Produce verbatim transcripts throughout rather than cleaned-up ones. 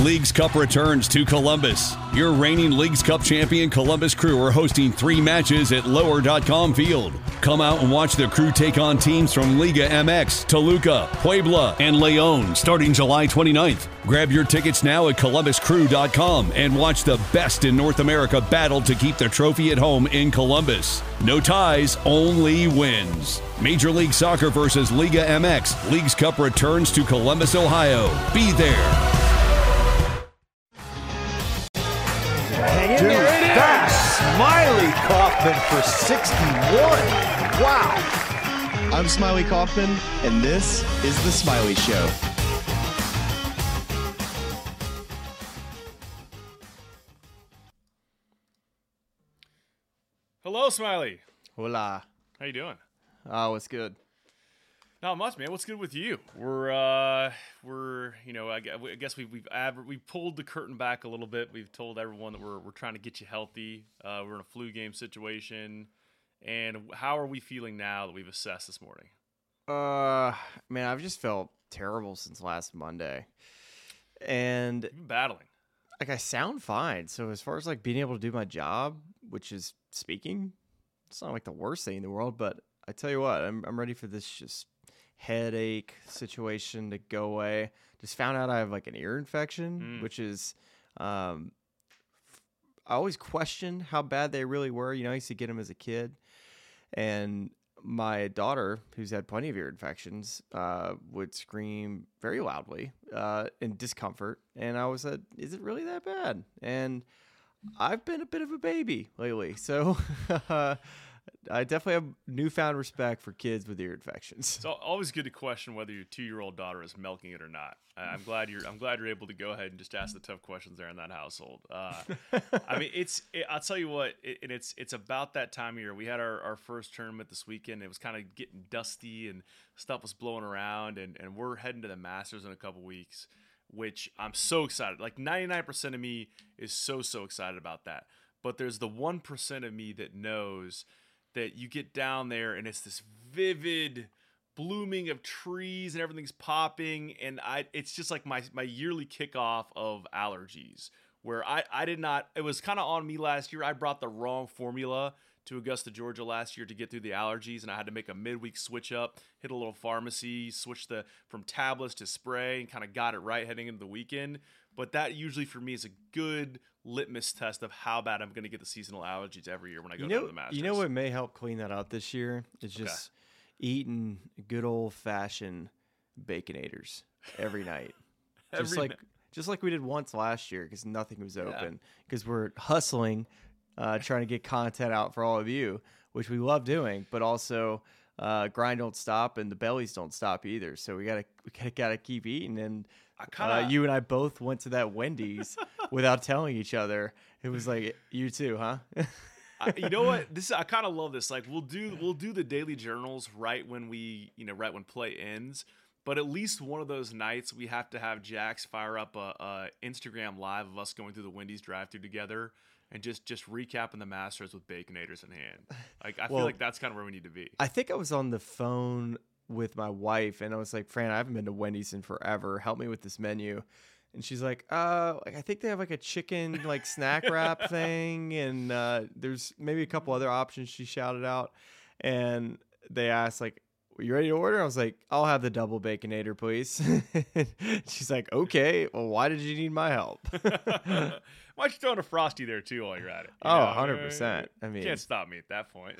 Leagues Cup returns to Columbus. Your reigning Leagues Cup champion Columbus Crew are hosting three matches at lower dot com Field. Come out and watch the Crew take on teams from Liga M X, Toluca, Puebla, and León starting July twenty-ninth. Grab your tickets now at columbus crew dot com and watch the best in North America battle to keep the trophy at home in Columbus. No ties, only wins. Major League Soccer versus Liga M X. Leagues Cup returns to Columbus, Ohio. Be there. Dude, that's Smiley Kaufman for sixty-one. Wow. I'm Smiley Kaufman, and this is The Smiley Show. Hello, Smiley. Hola. How you doing? Oh, what's good? Not much, man. What's good with you? We're, uh, we're, you know, I guess we've we've aver- we've pulled the curtain back a little bit. We've told everyone that we're we're trying to get you healthy. Uh, we're in a flu game situation, and how are we feeling now that we've assessed this morning? Uh, man, I've just felt terrible since last Monday, and You've been battling. like I sound fine. So as far as like being able to do my job, which is speaking, it's not like the worst thing in the world. But I tell you what, I'm I'm ready for this just headache situation to go away. Just found out I have like an ear infection, Mm. which is, um, I always question how bad they really were. You know, I used to get them as a kid, and my daughter, who's had plenty of ear infections, uh, would scream very loudly uh, in discomfort. And I was like, is it really that bad? And I've been a bit of a baby lately. So uh, I definitely have newfound respect for kids with ear infections. It's al- always good to question whether your two-year-old daughter is milking it or not. I- I'm glad you're. I'm glad you're able to go ahead and just ask the tough questions there in that household. Uh, I mean, it's. It, I'll tell you what, it, and it's. It's about that time of year. We had our, our first tournament this weekend. It was kind of getting dusty and stuff was blowing around, and, and we're heading to the Masters in a couple weeks, which I'm so excited. Like ninety-nine percent of me is so so excited about that. But there's the one percent of me that knows that you get down there and it's this vivid blooming of trees and everything's popping, and I it's just like my my yearly kickoff of allergies, where I I did not, it was kind of on me last year. I brought the wrong formula to Augusta, Georgia last year to get through the allergies, and I had to make a midweek switch up, hit a little pharmacy, switch the from tablets to spray, and kind of got it right heading into the weekend. But that usually for me is a good litmus test of how bad I'm going to get the seasonal allergies every year when I go You down know, to the Masters. you know what may help clean that up this year is just eating good old fashioned baconators every night. just Every like night. just like we did once last year because nothing was open because we're hustling, uh, trying to get content out for all of you, which we love doing, but also uh, grind don't stop and the bellies don't stop either. So we gotta we gotta, gotta keep eating. And I kinda, uh, you and I both went to that Wendy's without telling each other. It was like you too, huh? I, you know what? This I kind of love this. Like we'll do we'll do the daily journals right when we you know right when play ends. But at least one of those nights we have to have Jax fire up a, a Instagram live of us going through the Wendy's drive-thru together and just just recapping the Masters with baconators in hand. Like I Well, feel like that's kind of where we need to be. I think I was on the phone with my wife and I was like, Fran, I haven't been to Wendy's in forever. Help me with this menu. And she's like, uh, like I think they have like a chicken like snack wrap thing, and uh, there's maybe a couple other options she shouted out. And they asked like, "Are you ready to order?" I was like, "I'll have the double baconator, please." She's like, "Okay, well, why did you need my help?" Why don't you throw in a Frosty there too while you're at it? You Oh, know? one hundred percent. I mean, You can't stop me at that point.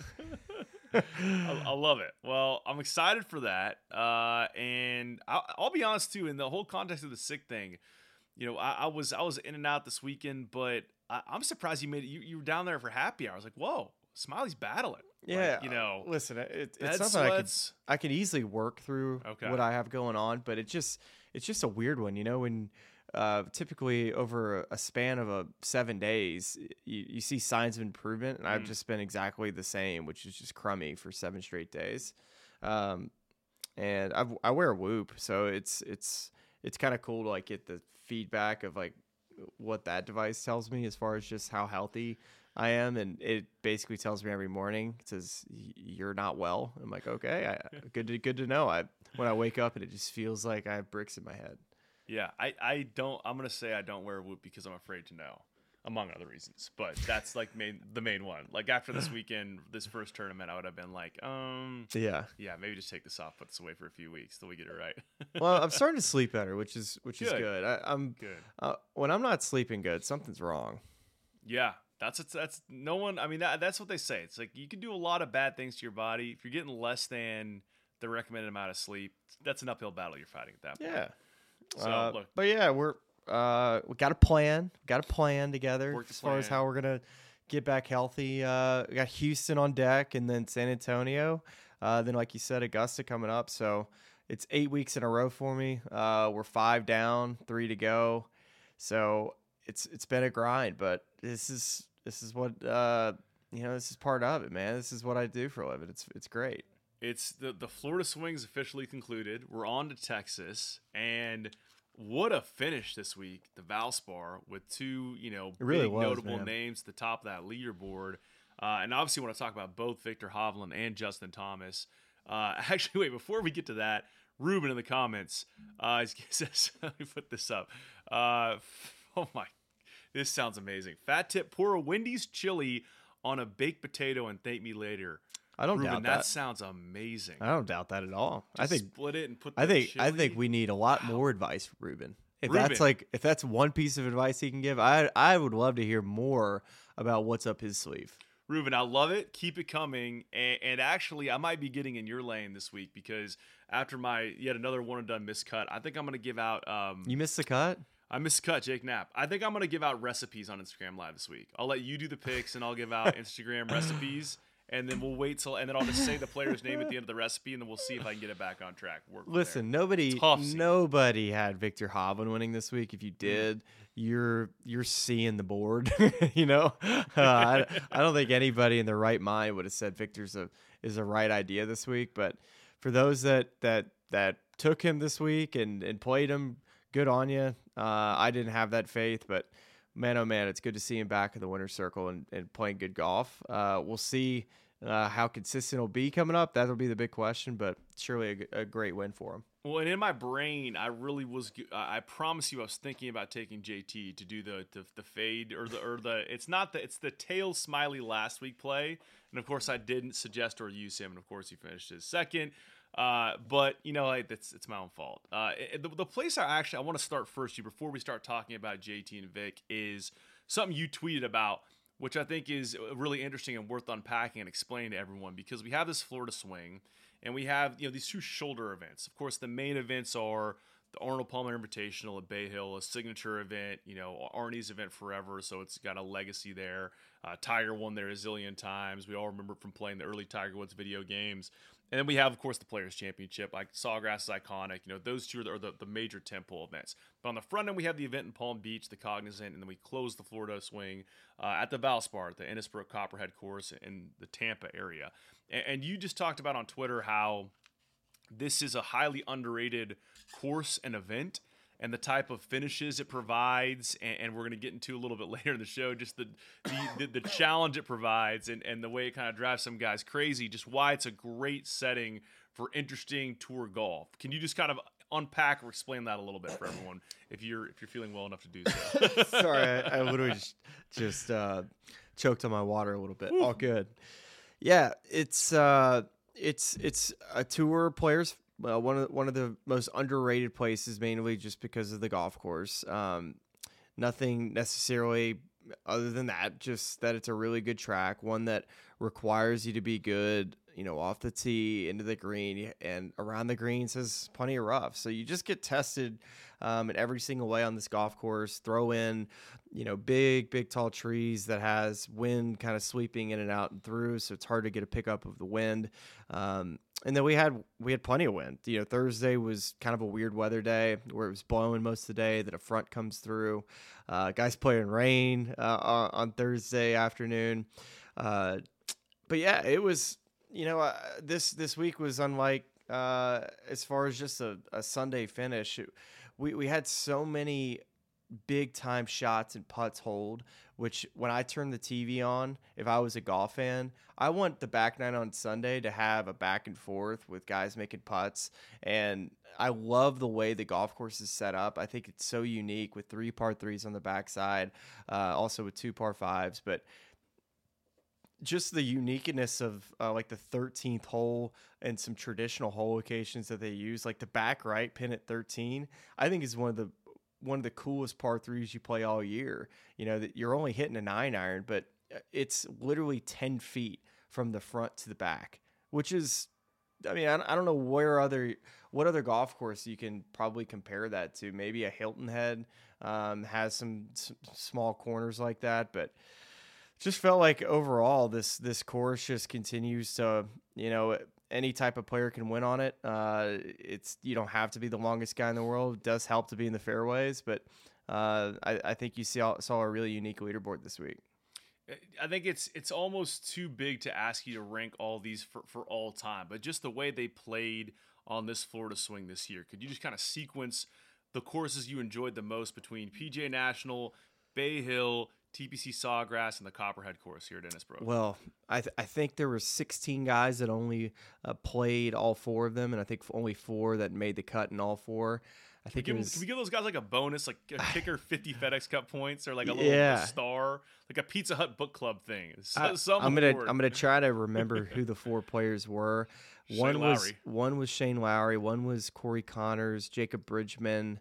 I, I love it. Well, I'm excited for that. Uh, and I'll, I'll be honest too, in the whole context of the sick thing, you know, I, I was I was in and out this weekend, but I, I'm surprised you made it. You, you were down there for happy hour. I was like, whoa, Smiley's battling. Yeah, Like, you know, listen, it, it's that's- something I could that's- I could easily work through Okay. what I have going on, but it just it's just a weird one, you know. When uh, typically over a span of a seven days, you, you see signs of improvement, and I've Mm. just been exactly the same, which is just crummy for seven straight days. Um, and I I wear a Whoop, so it's it's it's kind of cool to like get the feedback of like what that device tells me as far as just how healthy I am, and it basically tells me every morning. It says you're not well. I'm like, okay, I, good to good to know. I when I wake up and it just feels like I have bricks in my head. Yeah, I, I don't. I'm gonna say I don't wear a whoop because I'm afraid to know, among other reasons. But that's like main the main one. Like after this weekend, this first tournament, I would have been like, um, Yeah. yeah, maybe just take this off, put this away for a few weeks till we get it right. Well, I'm starting to sleep better, which is which is Good. good. I, I'm Good. uh, when I'm not sleeping good, something's wrong. Yeah, that's that's no one. I mean, that, that's what they say. It's like you can do a lot of bad things to your body if you're getting less than the recommended amount of sleep. That's an uphill battle you're fighting at that point. Yeah. So Uh, look, but yeah, we're uh, we got a plan. Got a plan together Work the as far as plan. how we're gonna get back healthy. Uh, we got Houston on deck, and then San Antonio. Uh, then, like you said, Augusta coming up. So it's eight weeks in a row for me. Uh, we're five down, three to go. So it's it's been a grind, but this is this is what uh, you know. This is part of it, man. This is what I do for a living. It's it's great. it's the the Florida Swing's officially concluded. We're on to Texas, and what a finish this week, the Valspar, with two, you know, It really big was, notable man. names at the top of that leaderboard. Uh, and obviously, want to talk about both Victor Hovland and Justin Thomas. Uh, actually, wait, before we get to that, Ruben in the comments uh, he says, let me put this up. Uh, oh, my, this sounds amazing. Fat tip, pour a Wendy's chili on a baked potato and thank me later. I don't Ruben, doubt that that. sounds amazing. I don't doubt that at all. I Just think split it and put the I think I chili. think we need a lot more advice, from Ruben. If Ruben. that's like if that's one piece of advice he can give, I I would love to hear more about what's up his sleeve. Ruben, I love it. Keep it coming. And, and actually, I might be getting in your lane this week because after my yet another one and done miscut, I think I'm going to give out. Um, You missed the cut? I miscut Jake Knapp. I think I'm going to give out recipes on Instagram Live this week. I'll let you do the picks and I'll give out Instagram recipes. And then we'll wait till, and then I'll just say the player's name at the end of the recipe, and then we'll see if I can get it back on track. Work from Listen, there. nobody Tough season. nobody had Victor Hovland winning this week. If you did, you're you're seeing the board. you know, uh, I, I don't think anybody in their right mind would have said Victor's a is a right idea this week. But for those that that that took him this week and and played him, good on you. Uh, I didn't have that faith, but man, oh man, it's good to see him back in the winner's circle and, and playing good golf. Uh, we'll see uh, how consistent he'll be coming up. That'll be the big question, but surely a, g- a great win for him. Well, and in my brain, I really was. g- I I promise you, I was thinking about taking J T to do the the, the fade or the or the. It's not the. It's the tail smiley last week play, and of course, I didn't suggest or use him, and of course, he finished his second. Uh, but you know, like, it's it's my own fault. Uh, it- the, the place I actually I want to start first here before we start talking about J T and Vic is something you tweeted about, which I think is really interesting and worth unpacking and explaining to everyone because we have this Florida Swing. And we have, you know, these two shoulder events. Of course, the main events are the Arnold Palmer Invitational at Bay Hill, a signature event, you know, Arnie's event forever, so it's got a legacy there. Uh, Tiger won there a zillion times. We all remember from playing the early Tiger Woods video games. And then we have, of course, the Players' Championship. Like Sawgrass is iconic. You know, those two are the, are the, the major tentpole events. But on the front end, we have the event in Palm Beach, the Cognizant, and then we close the Florida Swing uh, at the Valspar, at the Innisbrook Copperhead course in the Tampa area. And, and you just talked about on Twitter how this is a highly underrated course and event, and the type of finishes it provides, and, and we're going to get into a little bit later in the show, just the the, the, the challenge it provides, and, and the way it kind of drives some guys crazy, just why it's a great setting for interesting tour golf. Can you just kind of unpack or explain that a little bit for everyone, if you're if you're feeling well enough to do so? Sorry, I, I literally just, just uh, choked on my water a little bit. All good. Yeah, it's uh, it's it's a tour players. Well, one of one of the most underrated places, mainly just because of the golf course. Um, nothing necessarily other than that, just that it's a really good track, one that requires you to be good, you know, off the tee, into the green, and around the greens has plenty of rough. So you just get tested um, in every single way on this golf course. Throw in, you know, big, big, tall trees that has wind kind of sweeping in and out and through, so it's hard to get a pickup of the wind. Um, and then we had we had plenty of wind. You know, Thursday was kind of a weird weather day where it was blowing most of the day. Then a front comes through. Uh, guys playing rain uh, on on Thursday afternoon. Uh, but yeah, it was. You know, uh, this this week was unlike uh, as far as just a, a Sunday finish. It, we we had so many big time shots and putts hold, which when I turn the T V on, if I was a golf fan, I want the back nine on Sunday to have a back and forth with guys making putts. And I love the way the golf course is set up. I think it's so unique with three par threes on the backside, uh, also with two par fives. But just the uniqueness of uh, like the thirteenth hole and some traditional hole locations that they use, like the back right pin at thirteen, I think is one of the one of the coolest par threes you play all year. You know, that you're only hitting a nine iron, but it's literally ten feet from the front to the back, which is, I mean, I I don't know where other, what other golf course you can probably compare that to. Maybe a Hilton Head um, has some, some small corners like that, but just felt like overall this this course just continues to, you know, any type of player can win on it. Uh, it's you don't have to be the longest guy in the world. It does help to be in the fairways, but uh, I, I think you saw saw a really unique leaderboard this week. I think it's it's almost too big to ask you to rank all these for, for all time, but just the way they played on this Florida swing this year, could you just kind of sequence the courses you enjoyed the most between P G A National, Bay Hill, T P C Sawgrass, and the Copperhead course here at Innisbrook? Well, I th- I think there were sixteen guys that only uh, played all four of them, and I think only four that made the cut in all four. I think Can we, it was, give, can we give those guys like a bonus, like a kicker fifty FedEx Cup points, or like a little Yeah. a star, like a Pizza Hut book club thing? So, I, some I'm gonna award. I'm gonna try to remember who the four players were. One Shane was Lowry. one was Shane Lowry, one was Corey Connors, Jacob Bridgman,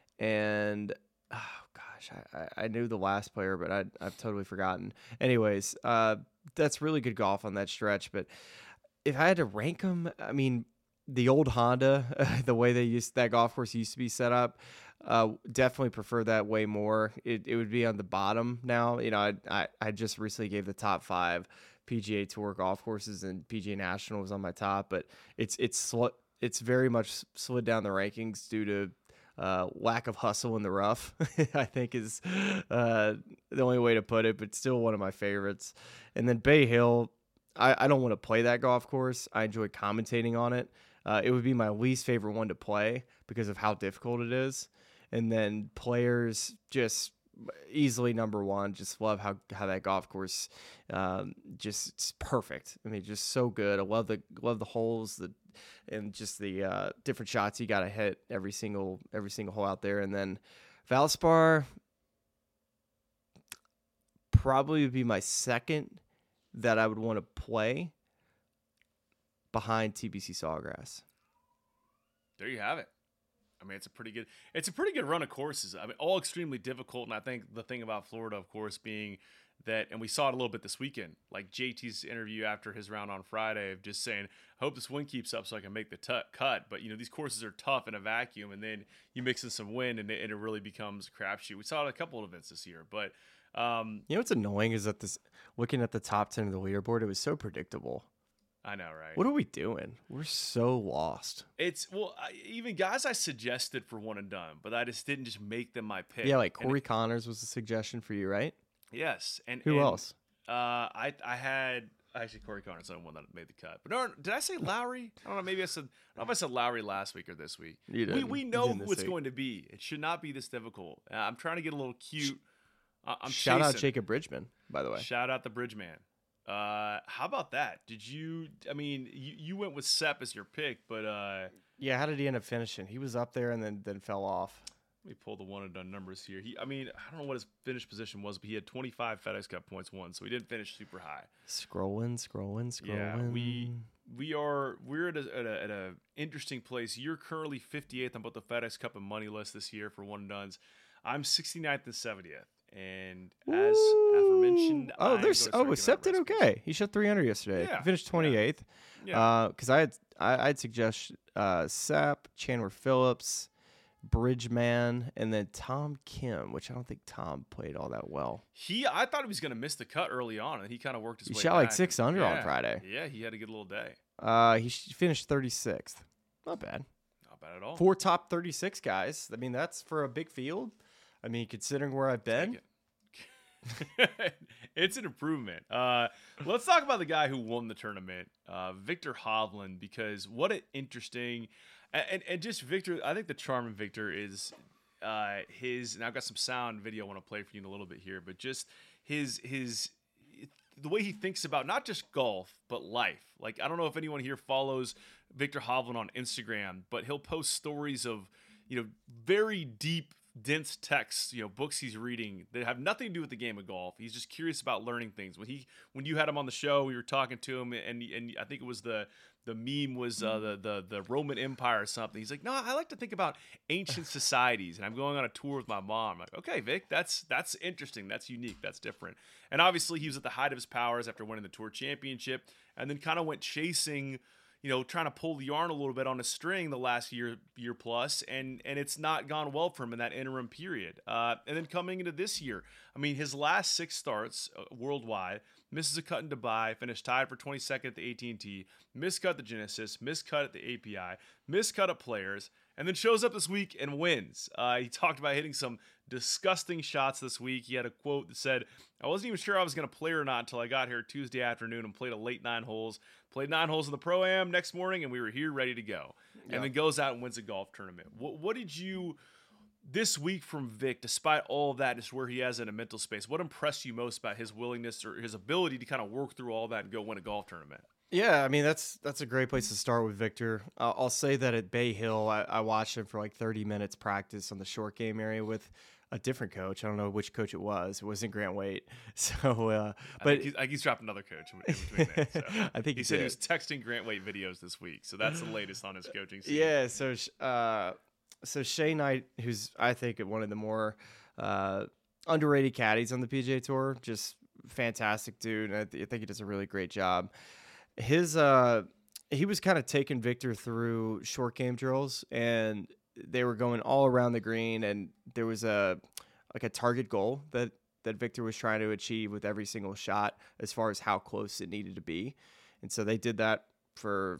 and oh gosh, I, I, I knew the last player, but I I've totally forgotten. Anyways, uh, that's really good golf on that stretch. But if I had to rank them, I mean, the old Honda, the way they used that golf course used to be set up, uh, definitely prefer that way more. It it would be on the bottom now. You know, I I, I just recently gave the top five P G A Tour golf courses, and P G A National was on my top, but it's it's sl- it's very much slid down the rankings due to uh, lack of hustle in the rough. I think is uh, the only way to put it, but still one of my favorites. And then Bay Hill, I, I don't want to play that golf course. I enjoy commentating on it. Uh, it would be my least favorite one to play because of how difficult it is. And then players, just easily number one. Just love how, how that golf course um, just it's perfect. I mean, just so good. I love the love the holes, the and just the uh, different shots you got to hit every single every single hole out there. And then Valspar probably would be my second that I would want to play behind T P C Sawgrass. There you have it. I mean, it's a pretty good, it's a pretty good run of courses. I mean, all extremely difficult. And I think the thing about Florida, of course, being that, and we saw it a little bit this weekend, like J T's interview after his round on Friday of just saying, I hope this wind keeps up so I can make the t- cut. But, you know, these courses are tough in a vacuum, and then you mix in some wind and it, and it really becomes a crapshoot. We saw it at a couple of events this year, but um, You know what's annoying is that this, looking at the top ten of the leaderboard, it was so predictable. I know, right? What are we doing? We're so lost. It's, well, I, even guys I suggested for one and done, but I just didn't just make them my pick. Yeah, like And Corey Connors was a suggestion for you, right? Yes, and Who and, else? Uh, I I had actually Corey Connors, the one that made the cut. But no, did I say Lowry? I don't know. Maybe I said. I don't know if I said Lowry last week or this week. You We didn't. we You know didn't who this it's week. going to be. It should not be this difficult. Uh, I'm trying to get a little cute. Uh, I'm Shout out chasing. Jacob Bridgman, by the way. Shout out the Bridgeman. Uh, how about that? Did you? I mean, you, you went with Sepp as your pick, but uh, Yeah, how did he end up finishing? He was up there and then then fell off. let me pull the one and done numbers here. He, I mean, I don't know what his finish position was, but he had twenty-five FedEx Cup points won, so he didn't finish super high. Scrolling, scrolling, scrolling. Yeah, we we are we're at a, at a at a interesting place. You're currently fifty-eighth on both the FedEx Cup and money list this year for one and dones. I'm sixty-ninth and seventieth, and as aforementioned, Oh, I'm there's gonna oh, start Sepp giving did out recipes. okay. He shot three under yesterday. Yeah, He finished yeah. twenty-eighth. Yeah. Because I had I, I'd suggest uh, Sepp, Chandler Phillips, Bridgman, and then Tom Kim, which I don't think Tom played all that well. He, I thought he was going to miss the cut early on, and he kind of worked his He way shot like back. six under on Yeah. Friday. Yeah, he had a good little day. Uh, he sh- finished thirty-sixth. Not bad. Not bad at all. Four top thirty-six guys. I mean, that's for a big field. I mean, considering where I've been. Take it. It's an improvement. Uh, let's talk about the guy who won the tournament, uh, Victor Hovland, because what an interesting and, and, and just Victor. I think the charm in Victor is uh, his, and I've got some sound video I want to play for you in a little bit here, but just his his the way he thinks about not just golf but life. Like, I don't know if anyone here follows Viktor Hovland on Instagram, but he'll post stories of, you know, very deep, dense texts, you know, books he's reading that have nothing to do with the game of golf. He's just curious about learning things. When he, when you had him on the show, we were talking to him, and and I think it was the the meme was uh, the the the Roman Empire or something. He's like, no, I like to think about ancient societies, and I'm going on a tour with my mom. I'm like, okay, Vic, that's that's interesting, that's unique, that's different. And obviously, he was at the height of his powers after winning the Tour Championship, and then kind of went chasing, you know, trying to pull the yarn a little bit on a string the last year, year plus, and and it's not gone well for him in that interim period. Uh, and then coming into this year, I mean, his last six starts uh, worldwide, misses a cut in Dubai, finished tied for twenty-second at the A T and T, miscut at the Genesis, miscut at the A P I, miscut at Players, and then shows up this week and wins. Uh, he talked about hitting some disgusting shots this week. He had a quote that said, I wasn't even sure I was going to play or not until I got here Tuesday afternoon and played a late nine holes. Played nine holes in the Pro-Am next morning, and we were here ready to go. Yep. And then goes out and wins a golf tournament. What, what did you, this week from Vic, despite all of that, just where he has in a mental space, what impressed you most about his willingness or his ability to kind of work through all that and go win a golf tournament? Yeah, I mean, that's that's a great place to start with Viktor. Uh, I'll say that at Bay Hill, I, I watched him for like thirty minutes practice on the short game area with a different coach. I don't know which coach it was. It wasn't Grant Waite. So, uh, but I think, he's, I think he's dropped another coach in between that. So. I think he, he said did. he was texting Grant Waite videos this week. So that's the latest on his coaching scene. Yeah. So, uh, so Shea Knight, who's I think one of the more uh, underrated caddies on the P G A Tour, just fantastic dude. And I, th- I think he does a really great job. His uh, he was kind of taking Viktor through short game drills, and they were going all around the green, and there was a like a target goal that that Viktor was trying to achieve with every single shot as far as how close it needed to be. And so they did that for,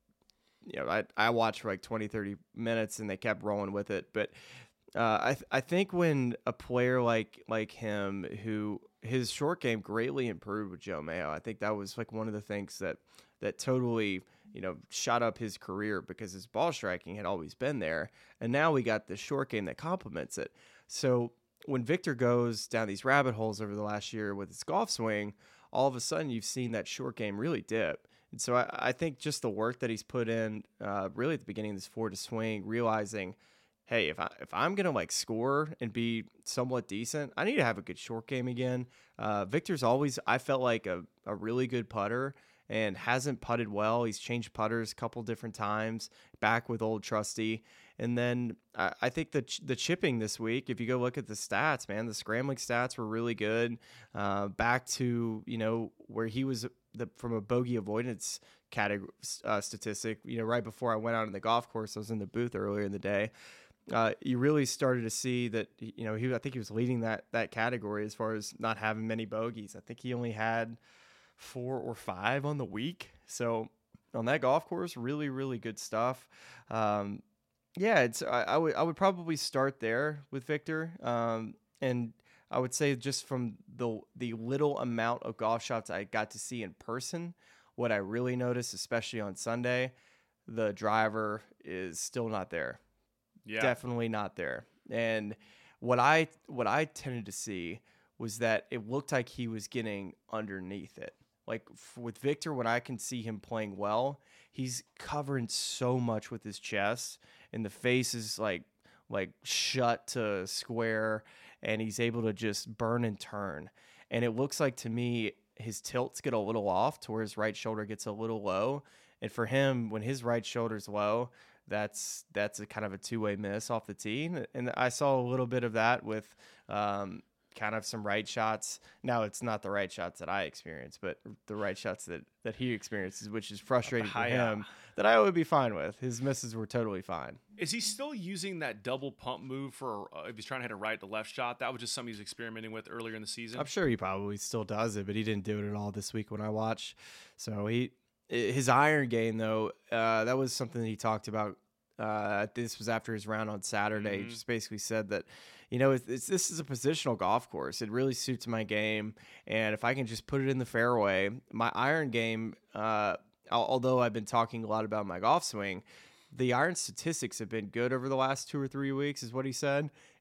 you know, I, I watched for like twenty, thirty minutes, and they kept rolling with it. But uh, I th- I think when a player like like him, who his short game greatly improved with Joe Mayo, I think that was like one of the things that that totally, you know, shot up his career, because his ball striking had always been there. And now we got the short game that complements it. So when Viktor goes down these rabbit holes over the last year with his golf swing, all of a sudden you've seen that short game really dip. And so I, I think just the work that he's put in uh, really at the beginning of this four to swing, realizing, hey, if, I, if I'm going to like score and be somewhat decent, I need to have a good short game again. Uh, Viktor's always, I felt like a, a really good putter, and hasn't putted well. He's changed putters a couple different times, back with old trusty. And then I, I think the ch- the chipping this week, if you go look at the stats, man, the scrambling stats were really good. Uh, back to, you know, where he was the, from a bogey avoidance category uh, statistic, you know, right before I went out on the golf course, I was in the booth earlier in the day. Uh, you really started to see that, you know, he, I think he was leading that, that category as far as not having many bogeys. I think he only had four or five on the week. So on that golf course, really, really good stuff. Um, yeah, it's I, I would I would probably start there with Viktor. Um, and I would say just from the the little amount of golf shots I got to see in person, what I really noticed, especially on Sunday, the driver is still not there. Yeah. Definitely not there. And what I what I tended to see was that it looked like he was getting underneath it. Like f- with Viktor, when I can see him playing well, he's covering so much with his chest, and the face is like like shut to square, and he's able to just burn and turn. And it looks like to me his tilts get a little off to where his right shoulder gets a little low. And for him, when his right shoulder's low, that's that's a kind of a two-way miss off the tee. And I saw a little bit of that with um, kind of some right shots. Now, it's not the right shots that I experienced, but the right shots that, that he experiences, which is frustrating for him, that I would be fine with. His misses were totally fine. Is he still using that double pump move for uh, if he's trying to hit a right to left shot? That was just something he was experimenting with earlier in the season. I'm sure he probably still does it, but he didn't do it at all this week when I watched. So he, his iron game, though, uh, that was something that he talked about. Uh, this was after his round on Saturday. Mm-hmm. He just basically said that, you know, it's, it's, this is a positional golf course. It really suits my game. And if I can just put it in the fairway, my iron game, uh, although I've been talking a lot about my golf swing, the iron statistics have been good over the last two or three weeks, is what he said.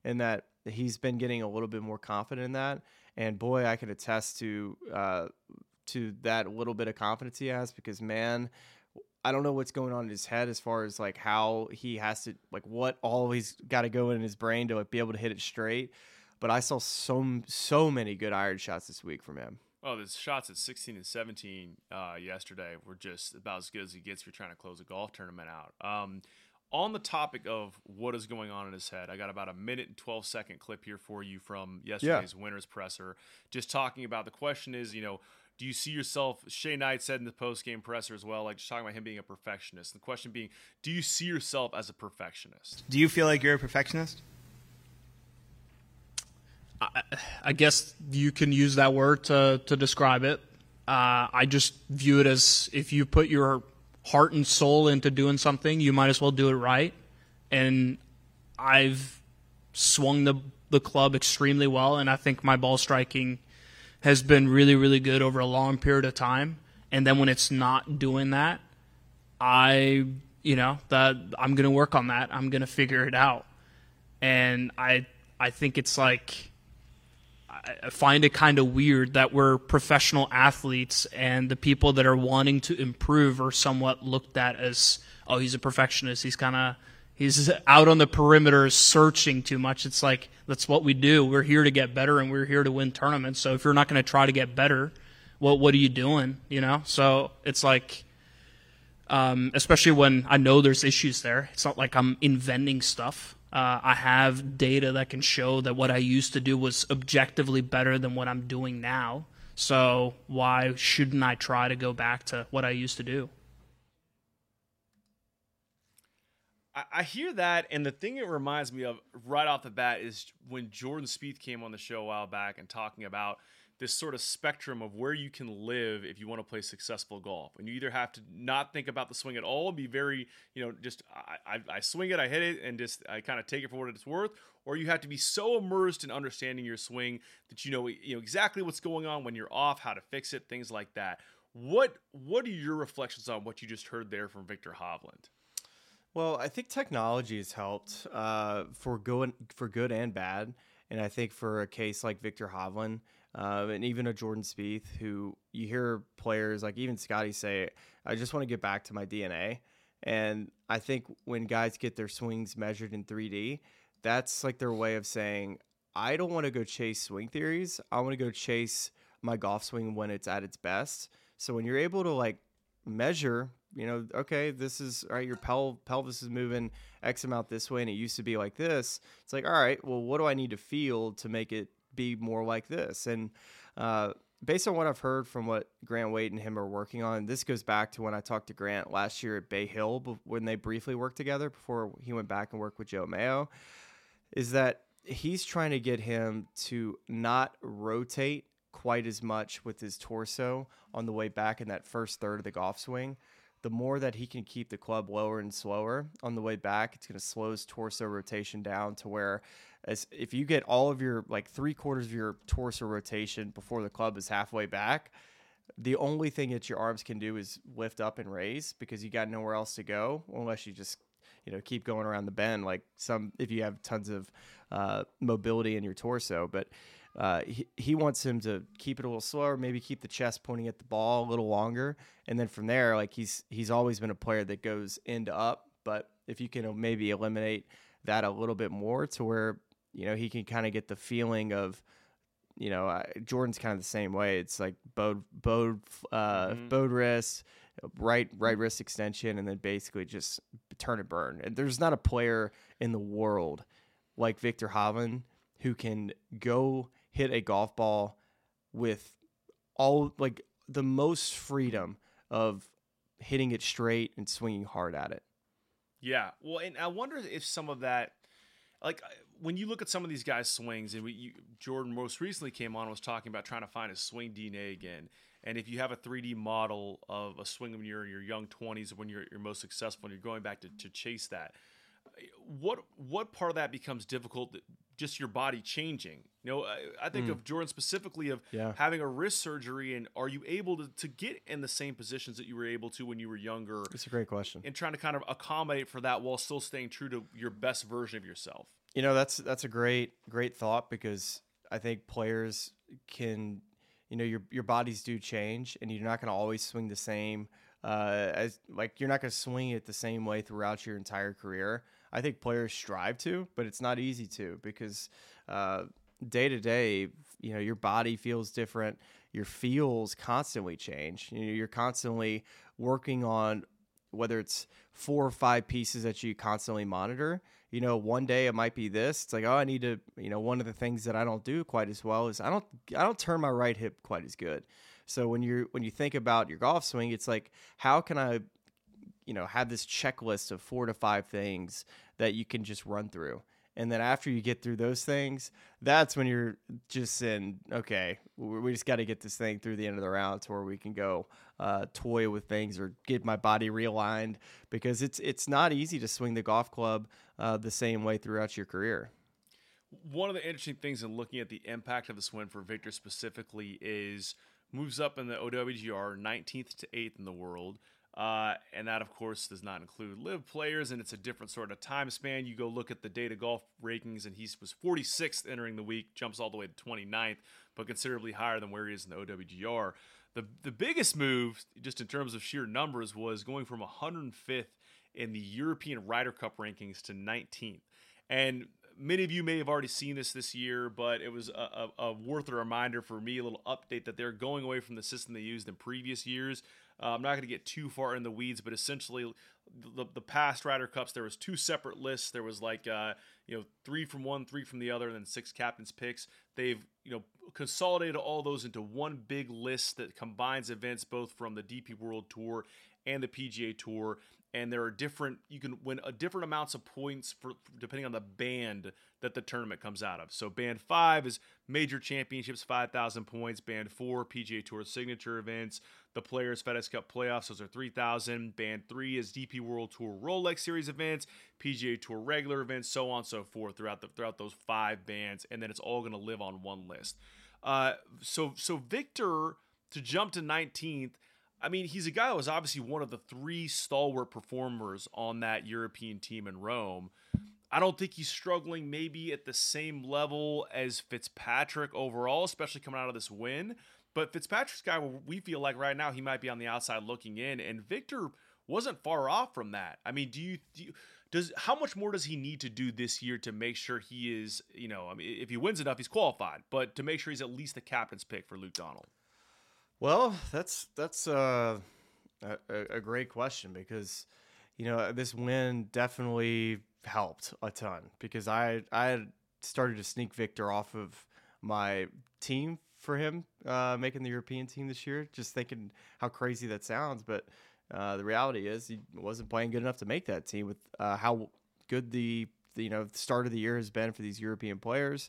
in that he's been getting a little bit more confident in that. And boy, I can attest to uh, to that little bit of confidence he has, because man, I don't know what's going on in his head as far as like how he has to, like what all he's got to go in his brain to like be able to hit it straight. But I saw so so many good iron shots this week from him. Oh, the shots at sixteen and seventeen uh, yesterday were just about as good as he gets if you're trying to close a golf tournament out. Um, on the topic of what is going on in his head, I got about a minute and twelve second clip here for you from yesterday's yeah. winner's presser, just talking about the question is, you know, do you see yourself, Shea Knight said in the post-game presser as well, like just talking about him being a perfectionist. The question being, do you see yourself as a perfectionist? Do you feel like you're a perfectionist? I, I guess you can use that word to, to describe it. Uh, I just view it as if you put your heart and soul into doing something, you might as well do it right. And I've swung the the club extremely well, and I think my ball striking has been really, really good over a long period of time. And then when it's not doing that, I, you know, that I'm going to work on that. I'm going to figure it out. And I, I think it's like, I find it kind of weird that we're professional athletes and the people that are wanting to improve are somewhat looked at as, oh, he's a perfectionist. He's kind of, he's out on the perimeter searching too much. It's like, that's what we do. We're here to get better and we're here to win tournaments. So if you're not going to try to get better, well, what are you doing? You know? So it's like, um, especially when I know there's issues there. It's not like I'm inventing stuff. Uh, I have data that can show that what I used to do was objectively better than what I'm doing now. So why shouldn't I try to go back to what I used to do? I hear that, and the thing it reminds me of right off the bat is when Jordan Spieth came on the show a while back and talking about this sort of spectrum of where you can live if you want to play successful golf. And you either have to not think about the swing at all, be very, you know, just I, I, I swing it, I hit it, and just I kind of take it for what it's worth, or you have to be so immersed in understanding your swing that you know, you know exactly what's going on when you're off, how to fix it, things like that. What What are your reflections on what you just heard there from Viktor Hovland? Well, I think technology has helped uh, for good for good and bad, and I think for a case like Viktor Hovland uh, and even a Jordan Spieth, who you hear players like even Scotty say, "I just want to get back to my D N A," and I think when guys get their swings measured in three D, that's like their way of saying, "I don't want to go chase swing theories. I want to go chase my golf swing when it's at its best." So when you're able to like measure, you know, okay, this is all right, your pel- pelvis is moving X amount this way and it used to be like this. It's like, all right, well, what do I need to feel to make it be more like this? And uh, based on what I've heard from what Grant Wade and him are working on, this goes back to when I talked to Grant last year at Bay Hill when they briefly worked together before he went back and worked with Joe Mayo, is that he's trying to get him to not rotate quite as much with his torso on the way back in that first third of the golf swing. The more that he can keep the club lower and slower on the way back, it's going to slow his torso rotation down to where as if you get all of your like three quarters of your torso rotation before the club is halfway back, the only thing that your arms can do is lift up and raise because you got nowhere else to go unless you just, you know, keep going around the bend like some, if you have tons of uh, mobility in your torso. But Uh, he, he wants him to keep it a little slower, maybe keep the chest pointing at the ball a little longer. And then from there, like he's, he's always been a player that goes into up, but if you can maybe eliminate that a little bit more to where, you know, he can kind of get the feeling of, you know, uh, Jordan's kind of the same way. It's like bowed, bowed, uh, mm-hmm. bowed wrist, right, right wrist extension, and then basically just turn and burn. And there's not a player in the world like Viktor Hovland who can go hit a golf ball with all like the most freedom of hitting it straight and swinging hard at it. Yeah. Well, and I wonder if some of that, like when you look at some of these guys' swings, and we, you, Jordan most recently came on and was talking about trying to find his swing D N A again. And if you have a three D model of a swing when you're in your young twenties, when you're your most successful, and you're going back to, to chase that, what what part of that becomes difficult? Just your body changing. You know, I, I think mm. of Jordan specifically of yeah. having a wrist surgery, and are you able to, to get in the same positions that you were able to when you were younger? That's a great question. And trying to kind of accommodate for that while still staying true to your best version of yourself. You know, that's that's a great great thought, because I think players can, you know, your your bodies do change, and you're not going to always swing the same. Uh, as like you're not going to swing it the same way throughout your entire career. I think players strive to, but it's not easy to, because uh, day to day, you know, your body feels different. Your feels constantly change. You know, you're constantly working on whether it's four or five pieces that you constantly monitor. You know, one day it might be this. It's like, oh, I need to, you know, one of the things that I don't do quite as well is I don't, I don't turn my right hip quite as good. So when you're, when you think about your golf swing, it's like, how can I, you know, have this checklist of four to five things that you can just run through. And then after you get through those things, that's when you're just in, okay, we just got to get this thing through the end of the round to where we can go uh, toy with things or get my body realigned, because it's it's not easy to swing the golf club uh, the same way throughout your career. One of the interesting things in looking at the impact of this win for Viktor specifically is moves up in the O W G R nineteenth to eighth in the world. Uh, and that, of course, does not include live players, and it's a different sort of time span. You go look at the Data Golf rankings, and he was forty-sixth entering the week, jumps all the way to twenty-ninth, but considerably higher than where he is in the O W G R. The the biggest move, just in terms of sheer numbers, was going from one hundred fifth in the European Ryder Cup rankings to nineteenth. And many of you may have already seen this this year, but it was a, a, a worth a reminder for me, a little update that they're going away from the system they used in previous years. Uh, I'm not going to get too far in the weeds, but essentially the, the past Ryder Cups, there was two separate lists. There was like, uh, you know, three from one, three from the other, and then six captains picks. They've, you know, consolidated all those into one big list that combines events both from the D P World Tour and the P G A Tour. And there are different, you can win a different amounts of points for depending on the band that the tournament comes out of. So band five is major championships, five thousand points. Band four, P G A Tour signature events. The Players FedEx Cup playoffs, those are three thousand. Band three is D P World Tour Rolex Series events, P G A Tour regular events, so on and so forth throughout the throughout those five bands. And then it's all going to live on one list. Uh, so so Viktor, to jump to nineteenth, I mean, he's a guy that was obviously one of the three stalwart performers on that European team in Rome. I don't think he's struggling maybe at the same level as Fitzpatrick overall, especially coming out of this win. But Fitzpatrick's guy, we feel like right now he might be on the outside looking in, and Viktor wasn't far off from that. I mean, do you, do you does how much more does he need to do this year to make sure he is, you know, I mean, if he wins enough, he's qualified, but to make sure he's at least the captain's pick for Luke Donald? Well, that's that's uh, a, a great question, because, you know, this win definitely helped a ton, because I I had started to sneak Viktor off of my team for him uh, making the European team this year, just thinking how crazy that sounds. But uh, the reality is he wasn't playing good enough to make that team with uh, how good the, the you know start of the year has been for these European players.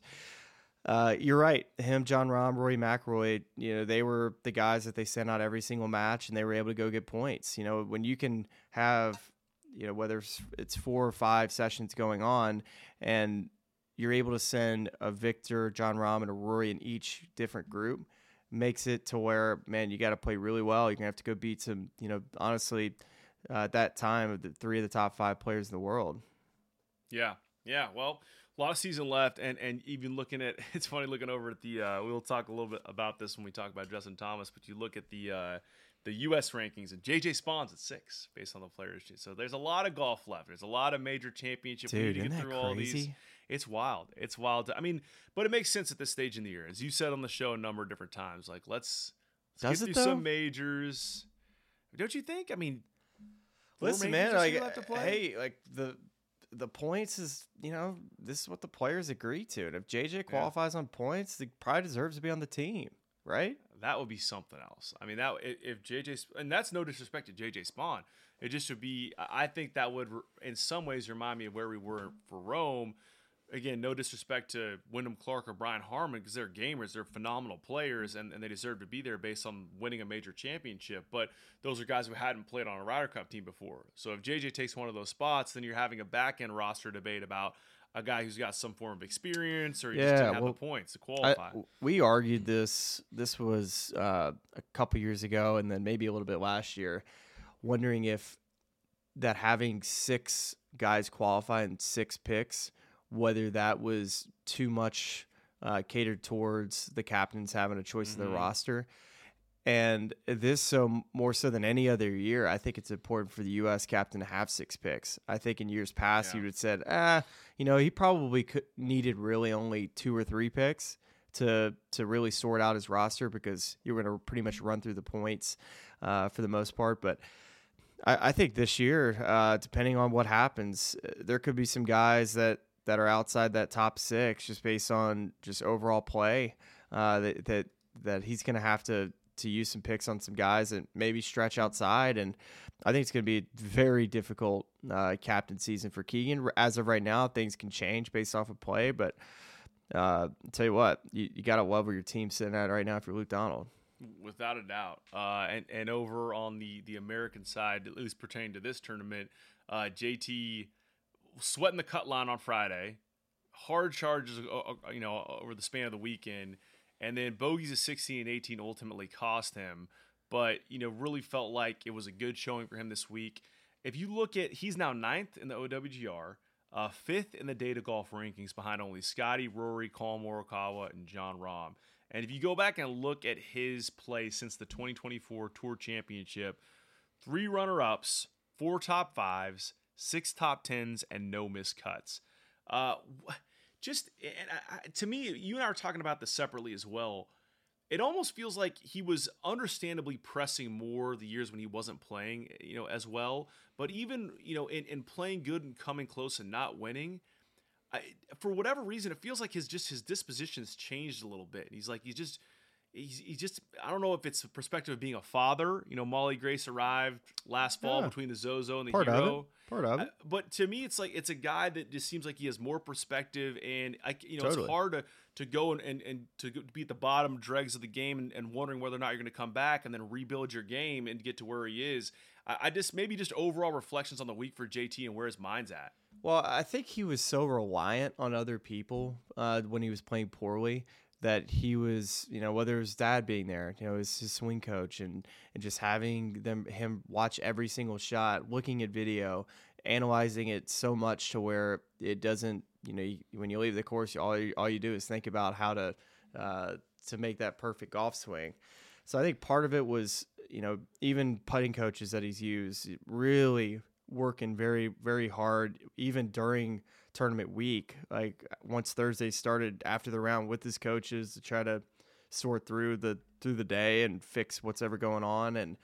Uh, you're right. Him, Jon Rahm, Rory McIlroy, you know, they were the guys that they sent out every single match, and they were able to go get points. You know, when you can have, you know, whether it's four or five sessions going on, and you're able to send a Viktor, Jon Rahm, and a Rory in each different group, makes it to where, man, you got to play really well. You're going to have to go beat some, you know, honestly, uh, at that time, the three of the top five players in the world. Yeah. Yeah. Well, a lot of season left, and, and even looking at, it's funny looking over at the, uh, we'll talk a little bit about this when we talk about Justin Thomas, but you look at the uh, the U S rankings, and J J Spawn's at six based on the players. So there's a lot of golf left. There's a lot of major championship. Dude, we need to isn't get that through all crazy? these. It's wild. It's wild. I mean, but it makes sense at this stage in the year. As you said on the show a number of different times, like, let's, let's Does get it, through though? some majors. Don't you think? I mean, four Listen, majors man, this year like, left to play? hey, like the the points is, you know, this is what the players agree to. And if J J qualifies on points, he probably deserves to be on the team, right? That would be something else. I mean, that if J J, and that's no disrespect to J J Spawn. It just would be, I think that would, in some ways, remind me of where we were for Rome. Again, no disrespect to Wyndham Clark or Brian Harman, because they're gamers, they're phenomenal players, and, and they deserve to be there based on winning a major championship. But those are guys who hadn't played on a Ryder Cup team before. So if J J takes one of those spots, then you're having a back-end roster debate about a guy who's got some form of experience, or he just Yeah, didn't have well, the points to qualify. I, we argued this. This was uh, a couple years ago, and then maybe a little bit last year, wondering if that having six guys qualify and six picks whether that was too much uh, catered towards the captains having a choice mm-hmm. of their roster. And this, so more so than any other year, I think it's important for the U S captain to have six picks. I think in years past, yeah. he would have said, ah, you know, he probably could, needed really only two or three picks to to really sort out his roster, because you were going to pretty much run through the points uh, for the most part. But I, I think this year, uh, depending on what happens, there could be some guys that, that are outside that top six just based on just overall play uh, that, that, that he's going to have to to use some picks on some guys and maybe stretch outside. And I think it's going to be a very difficult uh, captain season for Keegan. As of right now, things can change based off of play, but uh, I'll tell you what, you, you got to love where your team's sitting at right now if you're Luke Donald. Without a doubt. Uh, and, and over on the, the American side, at least pertaining to this tournament, uh, J T sweating the cut line on Friday, hard charges, uh, you know, over the span of the weekend, and then bogeys of sixteen and eighteen ultimately cost him. But, you know, really felt like it was a good showing for him this week. If you look at, he's now ninth in the O W G R, uh, fifth in the Data Golf rankings behind only Scotty, Rory, Colin Morikawa, and Jon Rahm. And if you go back and look at his play since the twenty twenty-four Tour Championship, three runner-ups, four top fives, six top tens, and no missed cuts. Uh, just and I, to me, you and I were talking about this separately as well. It almost feels like he was understandably pressing more the years when he wasn't playing, you know, as well. But even, you know, in, in playing good and coming close and not winning, I, for whatever reason, it feels like his just his disposition has changed a little bit. He's like he's just he's, he's just I don't know if it's the perspective of being a father. You know, Molly Grace arrived last fall yeah. between the Zozo and the Part Hero. Of it. Part of it. Uh, but to me, it's like it's a guy that just seems like he has more perspective, and I, you know, totally. It's hard to to go and, and, and to be at the bottom dregs of the game and, and wondering whether or not you're going to come back and then rebuild your game and get to where he is. I, I just maybe just overall reflections on the week for J T and where his mind's at. Well, I think he was so reliant on other people uh, when he was playing poorly that he was, you know, whether it was dad being there, you know, his, his swing coach, and, and just having them him watch every single shot, looking at video, analyzing it so much to where it doesn't, you know, you, when you leave the course, all you, all you do is think about how to uh, to make that perfect golf swing. So I think part of it was, you know, even putting coaches that he's used really working very, very hard, even during tournament week. Like once Thursday started after the round with his coaches to try to sort through the through the day and fix what's ever going on. And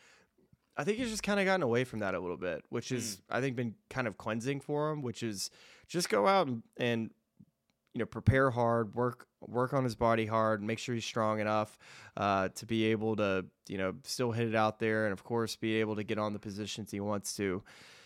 I think he's just kind of gotten away from that a little bit, which has, mm. I think, been kind of cleansing for him, which is just go out and, and you know, prepare hard, work work on his body hard, make sure he's strong enough uh, to be able to, you know, still hit it out there, and of course be able to get on the positions he wants to.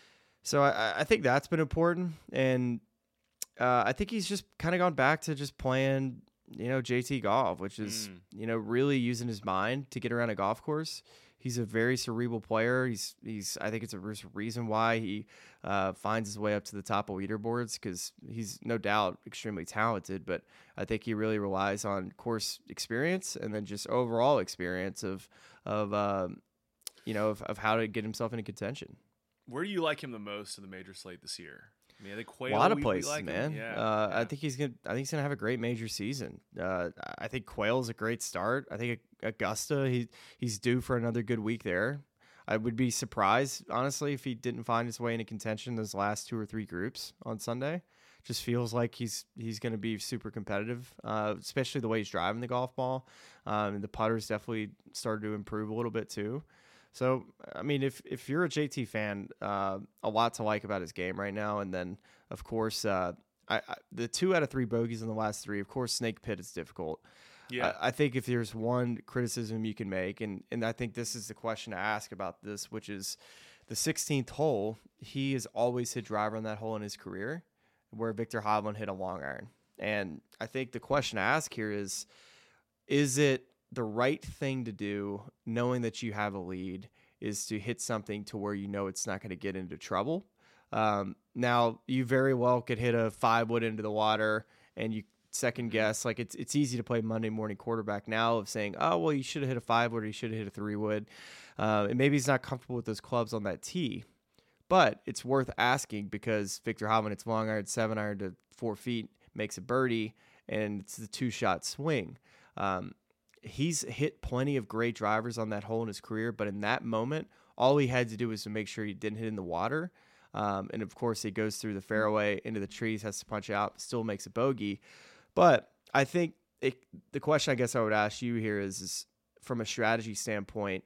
So I, I think that's been important, and uh, I think he's just kind of gone back to just playing, you know, J T golf, which is, mm. you know, really using his mind to get around a golf course. He's a very cerebral player. He's he's. I think it's a reason why he uh, finds his way up to the top of leaderboards, because he's no doubt extremely talented. But I think he really relies on course experience and then just overall experience of of um, you know of, of how to get himself into contention. Where do you like him the most in the major slate this year? I mean, I think Quail, a lot of we, places, we like man. Yeah, uh, yeah. I think he's gonna. I think he's gonna have a great major season. Uh, I think Quail's a great start. I think Augusta, he he's due for another good week there. I would be surprised, honestly, if he didn't find his way into contention those last two or three groups on Sunday. Just feels like he's he's going to be super competitive, uh, especially the way he's driving the golf ball. Um, the putter's definitely started to improve a little bit too. So, I mean, if if you're a J T fan, uh, a lot to like about his game right now. And then, of course, uh, I, I, the two out of three bogeys in the last three, of course, Snake Pit is difficult. Yeah. I, I think if there's one criticism you can make, and, and I think this is the question to ask about this, which is the sixteenth hole, he has always hit driver on that hole in his career, where Victor Hovland hit a long iron. And I think the question to ask here is, is it the right thing to do, knowing that you have a lead, is to hit something to where you know it's not going to get into trouble? Um, now, you very well could hit a five wood into the water and you second guess. Like it's it's easy to play Monday morning quarterback now of saying, oh, well, you should have hit a five wood or you should have hit a three wood. Uh, and maybe he's not comfortable with those clubs on that tee. but it's worth asking because Viktor Hovland, it's long iron, seven iron to four feet, makes a birdie, and it's the two-shot swing. Um, he's hit plenty of great drivers on that hole in his career, but in that moment, all he had to do was to make sure he didn't hit in the water. Um, and, of course, he goes through the fairway into the trees, has to punch out, still makes a bogey. But I think it, the question I guess I would ask you here is, is from a strategy standpoint,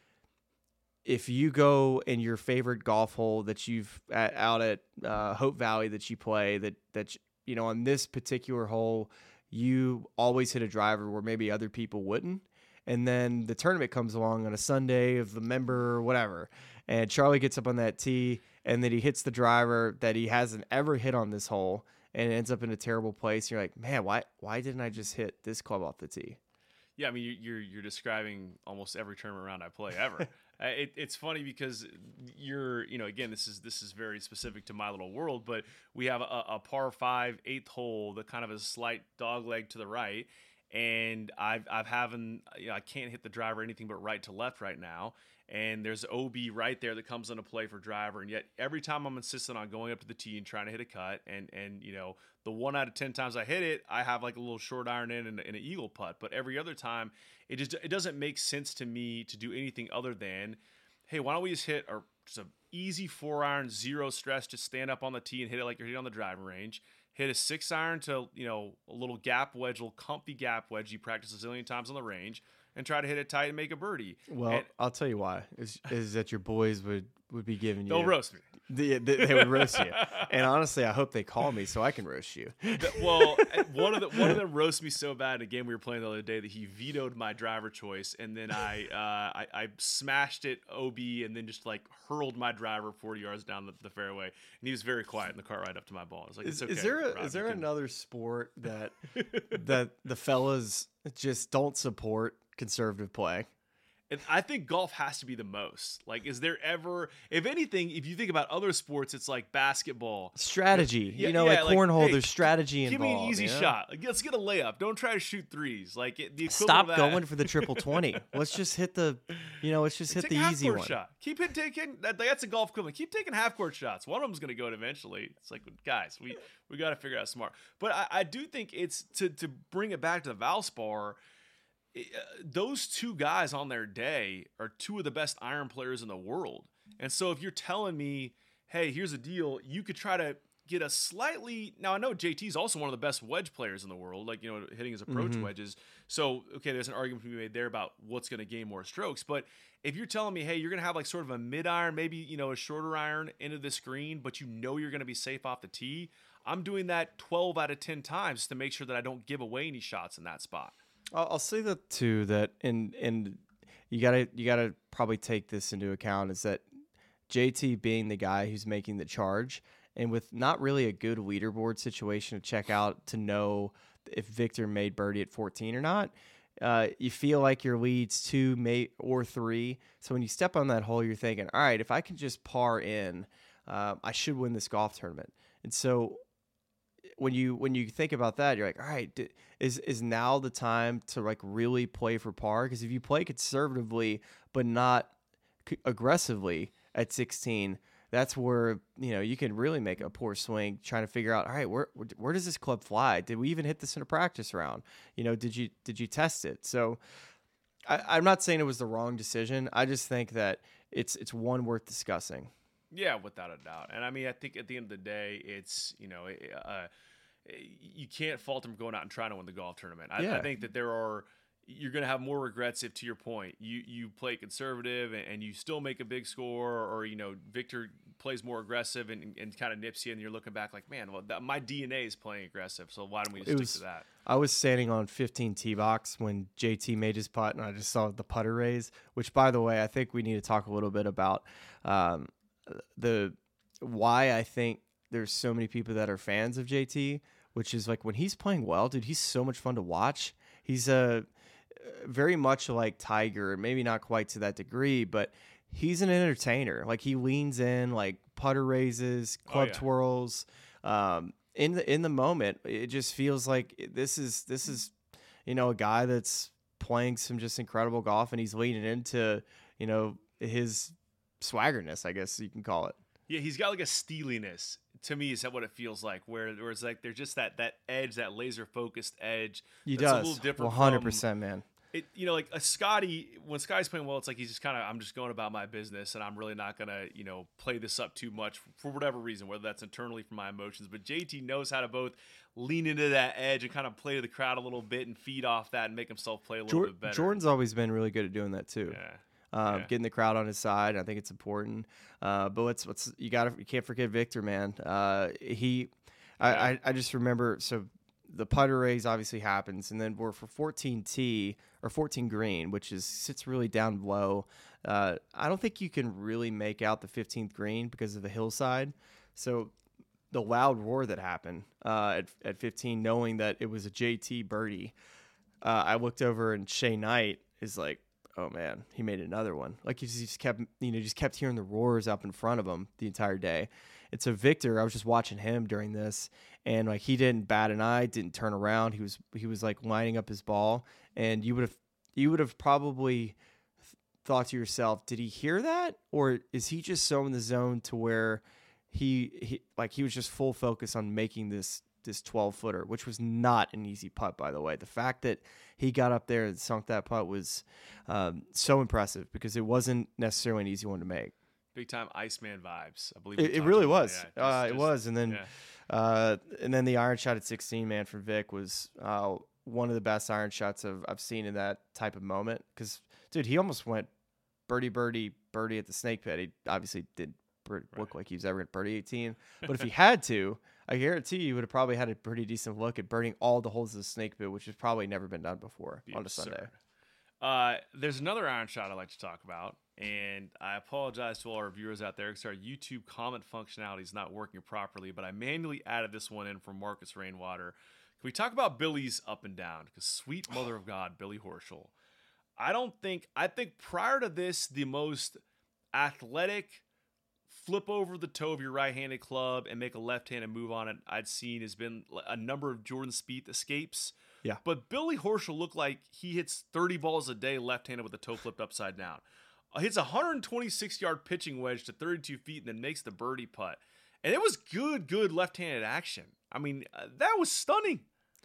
if you go in your favorite golf hole that you've at, out at uh, Hope Valley that you play, that, that, you know, on this particular hole, you always hit a driver where maybe other people wouldn't. And then the tournament comes along on a Sunday of the member or whatever. And Charlie gets up on that tee and then he hits the driver that he hasn't ever hit on this hole and it ends up in a terrible place. You're like, man, why why didn't I just hit this club off the tee? Yeah, I mean, you're you're describing almost every tournament round I play ever. uh, it, it's funny because you're, you know, again, this is this is very specific to my little world, but we have a, a par five eighth hole that kind of a slight dog leg to the right, and I've I've having, you know, I can't hit the driver anything but right to left right now. And there's O B right there that comes into play for driver. And yet every time I'm insistent on going up to the tee and trying to hit a cut, and, and you know, the one out of ten times I hit it, I have like a little short iron in and, and an eagle putt. But every other time, it just it doesn't make sense to me to do anything other than, hey, why don't we just hit a, just an easy four iron, zero stress, just stand up on the tee and hit it like you're hitting on the driving range. Hit a six iron to, you know, a little gap wedge, a little comfy gap wedge you practice a zillion times on the range, and try to hit it tight and make a birdie. Well, and, I'll tell you why. Is, is that your boys would, would be giving you... They'll roast me. The, the, they would roast you. And honestly, I hope they call me so I can roast you. The, well, one of the, one of them roast me so bad in a game we were playing the other day that he vetoed my driver choice, and then I uh, I, I smashed it O B and then just like hurled my driver forty yards down the, the fairway. And he was very quiet in the car right up to my ball. I was like, is, it's okay. Is there a, Rob, is there can... another sport that that the fellas just don't support conservative play? And I think golf has to be the most. Like, is there ever, if anything, if you think about other sports, it's like basketball. Strategy. Yeah, you know, yeah, like, like cornhole, hey, there's strategy give involved. Give me an easy you know? shot. Like, let's get a layup. Don't try to shoot threes. Like, it, the equivalent Stop of that, going for the triple twenty. Let's just hit the, you know, let's just hit take the a easy half-court one. Shot. Keep hit, taking, that, that's a golf equivalent. Keep taking half-court shots. One of them's going to go in eventually. It's like, guys, we, we got to figure out smart. But I, I do think it's, to, to bring it back to the Valspar, those two guys on their day are two of the best iron players in the world. And so if you're telling me, hey, here's a deal, you could try to get a slightly, now I know J T's also one of the best wedge players in the world, like, you know, hitting his approach mm-hmm. wedges. So, okay, there's an argument to be made there about what's going to gain more strokes. But if you're telling me, hey, you're going to have like sort of a mid iron, maybe, you know, a shorter iron into the screen, but you know you're going to be safe off the tee, I'm doing that twelve out of ten times to make sure that I don't give away any shots in that spot. I'll say that too. That and and you gotta you gotta probably take this into account is that J T being the guy who's making the charge, and with not really a good leaderboard situation to check out to know if Viktor made birdie at fourteen or not. Uh, you feel like your lead's two, may or three. So when you step on that hole, you're thinking, all right, if I can just par in, uh, I should win this golf tournament. And so when you when you think about that, you're like, all right, d- is is now the time to like really play for par? Because if you play conservatively but not c- aggressively at sixteen, that's where, you know, you can really make a poor swing trying to figure out, all right, where where does this club fly? Did we even hit this in a practice round? You know, did you did you test it? So I, I'm not saying it was the wrong decision. I just think that it's it's one worth discussing. Yeah, without a doubt. And I mean, I think at the end of the day, it's, you know, uh, you can't fault him going out and trying to win the golf tournament. I, yeah. I think that there are, you're going to have more regrets if, to your point, you, you play conservative and, and you still make a big score, or, or you know, Viktor plays more aggressive and, and kind of nips you, and you're looking back like, man, well, that, my D N A is playing aggressive, so why don't we just it stick was, to that? I was standing on fifteen tee box when J T made his putt, and I just saw the putter raise, which, by the way, I think we need to talk a little bit about um, the why I think there's so many people that are fans of J T, which is like when he's playing well, dude, he's so much fun to watch. He's a uh, very much like Tiger, maybe not quite to that degree, but he's an entertainer. Like he leans in, like putter raises, club oh, yeah. twirls. Um, in the in the moment, it just feels like this is this is you know a guy that's playing some just incredible golf, and he's leaning into you know his swaggerness, I guess you can call it. Yeah, he's got like a steeliness. To me, is that what it feels like? Where, where it's like there's just that that edge, that laser focused edge. He that's does. a little different. one hundred percent, man. It, you know, like a Scotty, when Scotty's playing well, it's like he's just kind of, I'm just going about my business, and I'm really not going to, you know, play this up too much for, for whatever reason, whether that's internally for my emotions. But J T knows how to both lean into that edge and kind of play to the crowd a little bit and feed off that and make himself play a little Jor- bit better. Jordan's always been really good at doing that too. Yeah. Um, Yeah. Getting the crowd on his side, I think it's important. Uh, but what's what's you got to you can't forget Victor, man. Uh, he, I, Yeah. I I just remember so the putter raise obviously happens, and then we're for fourteen T or fourteen green, which is sits really down low. Uh, I don't think you can really make out the fifteenth green because of the hillside. So the loud roar that happened uh, at at fifteen, knowing that it was a J T birdie, uh, I looked over and Shea Knight is like, oh man, he made another one. Like he just kept, you know, just kept hearing the roars up in front of him the entire day. And so Victor, I was just watching him during this, and like he didn't bat an eye, didn't turn around. He was he was like lining up his ball, and you would have you would have probably thought to yourself, did he hear that, or is he just so in the zone to where he, he like he was just full focus on making this this twelve footer, which was not an easy putt, by the way. The fact that he got up there and sunk that putt was um, so impressive because it wasn't necessarily an easy one to make. Big time Iceman vibes, I believe. we It, it talked really about was. Yeah, uh, just- it just- was, and then yeah. uh, and then the iron shot at sixteen, man, from Vic was uh, one of the best iron shots I've, I've seen in that type of moment. Because, dude, he almost went birdie, birdie, birdie at the snake pit. He obviously didn't bir- look like he was ever going to birdie eighteen. But if he had to, I guarantee you would have probably had a pretty decent look at birding all the holes of the snake pit, which has probably never been done before Be on a absurd. Sunday. Uh, there's another iron shot I'd like to talk about, and I apologize to all our viewers out there because our YouTube comment functionality is not working properly, but I manually added this one in from Marcus Rainwater. Can we talk about Billy's up and down? Because sweet mother of God, Billy Horschel. I don't think, I think prior to this, the most athletic flip over the toe of your right-handed club and make a left-handed move on it I'd seen has been a number of Jordan Spieth escapes. Yeah. But Billy Horschel looked like he hits thirty balls a day left-handed with the toe flipped upside down. Uh, hits a one hundred twenty-six yard pitching wedge to thirty-two feet and then makes the birdie putt. And it was good, good left-handed action. I mean, uh, that was stunning.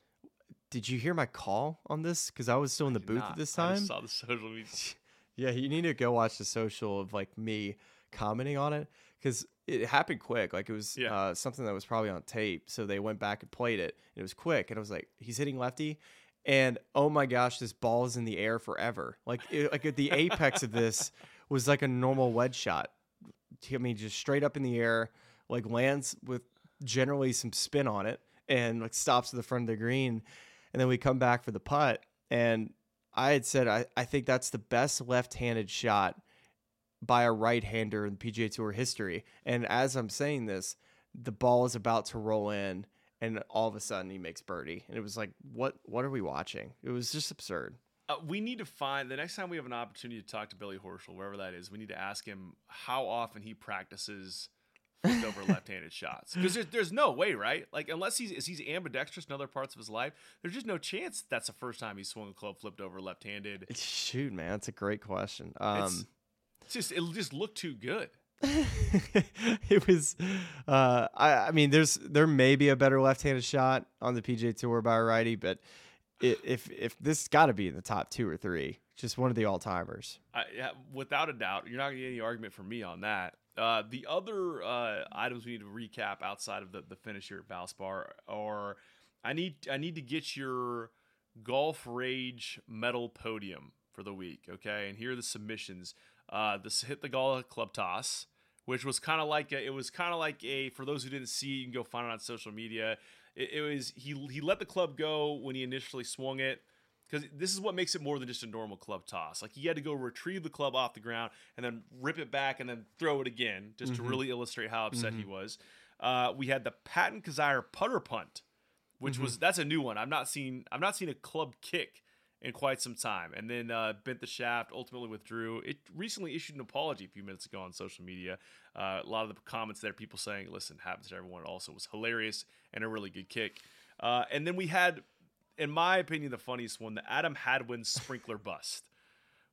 Did you hear my call on this? Because I was still in the Did booth not. at this I time. just saw the social media. Yeah, you need to go watch the social of like me commenting on it because it happened quick. Like it was Yeah. uh, something that was probably on tape. So they went back and played it. And it was quick. And I was like, he's hitting lefty. And oh my gosh, this ball is in the air forever. Like, it, like at the apex of this was like a normal wedge shot. I mean, just straight up in the air, like lands with generally some spin on it and like stops at the front of the green. And then we come back for the putt. And I had said, I, I think that's the best left-handed shot by a right-hander in P G A Tour history. And as I'm saying this, the ball is about to roll in, and all of a sudden he makes birdie. And it was like, what what are we watching? It was just absurd. Uh, we need to find, the next time we have an opportunity to talk to Billy Horschel, wherever that is, we need to ask him how often he practices flipped over left-handed shots. Because there's, there's no way, right? Like, unless he's is he's ambidextrous in other parts of his life, there's just no chance that's the first time he swung a club flipped over left-handed. Shoot, man, that's a great question. Um, It's, it's just, it just looked too good. it was uh I, I mean there's there may be a better left-handed shot on the P G A Tour by a righty, but it, if if this got to be in the top two or three, just one of the all-timers. I, yeah, without a doubt, you're not going to get any argument from me on that. Uh, the other uh, items we need to recap outside of the, the finish here at Valspar are I need I need to get your Golf Rage medal podium for the week, okay? And here are the submissions. Uh, this hit the Gala club toss, which was kind of like a, it was kind of like a, for those who didn't see, you can go find it on social media. It, it was he he let the club go when he initially swung it. Because this is what makes it more than just a normal club toss. Like, he had to go retrieve the club off the ground and then rip it back and then throw it again, just mm-hmm. to really illustrate how upset mm-hmm. he was. Uh, we had the Patton Kizzire putter punt, which mm-hmm. was that's a new one. I've not seen I've not seen a club kick in quite some time. And then uh, bent the shaft, ultimately withdrew. It recently issued an apology a few minutes ago on social media. Uh, a lot of the comments there, people saying, "Listen, happens to everyone." It also was hilarious and a really good kick. Uh, and then we had, in my opinion, the funniest one, the Adam Hadwin sprinkler bust,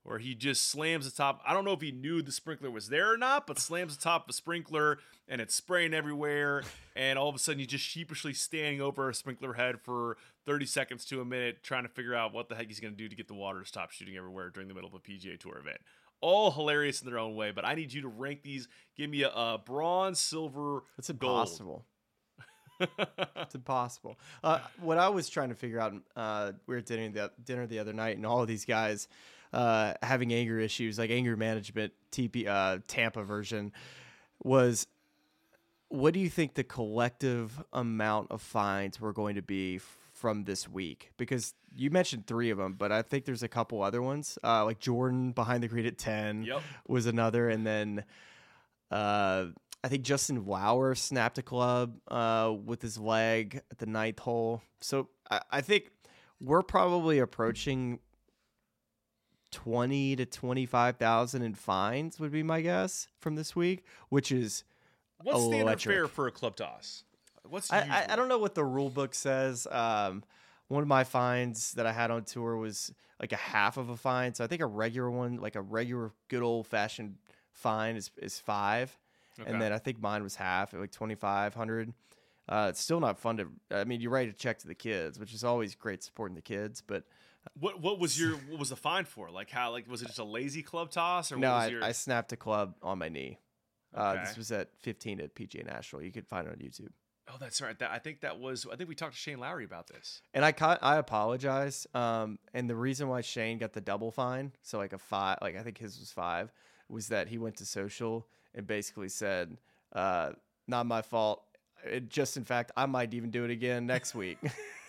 where he just slams the top. I don't know if he knew the sprinkler was there or not, but slams the top of a sprinkler and it's spraying everywhere. And all of a sudden, he's just sheepishly standing over a sprinkler head for thirty seconds to a minute, trying to figure out what the heck he's going to do to get the water to stop shooting everywhere during the middle of a P G A Tour event. All hilarious in their own way, but I need you to rank these. Give me a, a bronze, silver, It's gold. impossible. It's impossible. Uh, what I was trying to figure out, uh, we were at dinner the, dinner the other night, and all of these guys uh, having anger issues, like anger management, T P, uh, Tampa version, was what do you think the collective amount of fines were going to be f- from this week? Because you mentioned three of them, but I think there's a couple other ones, uh, like Jordan behind the green at ten Yep. was another, and then uh, I think Justin Lauer snapped a club uh, with his leg at the ninth hole. So I, I think we're probably approaching twenty to twenty-five thousand in fines would be my guess from this week, which is What's standard electric. fare for a club toss? What's I, usual? I, I don't know what the rule book says. Um, one of my fines that I had on tour was like a half of a fine. So I think a regular one, like a regular good old fashioned fine is, is five. Okay. And then I think mine was half at like twenty-five hundred. Uh, it's still not fun to, I mean, you write a check to the kids, which is always great supporting the kids, but What what was your what was the fine for? Like how like was it just a lazy club toss or no, what was I, your I snapped a club on my knee. Uh, Okay. This was at fifteen at P G A Nashville. You could find it on YouTube. Oh, that's right. That, I think that was I think we talked to Shane Lowry about this. And I ca- I apologize. Um, and the reason why Shane got the double fine, so like a five, like I think his was five, was that he went to social and basically said, uh, "Not my fault. It just in fact, I might even do it again next week."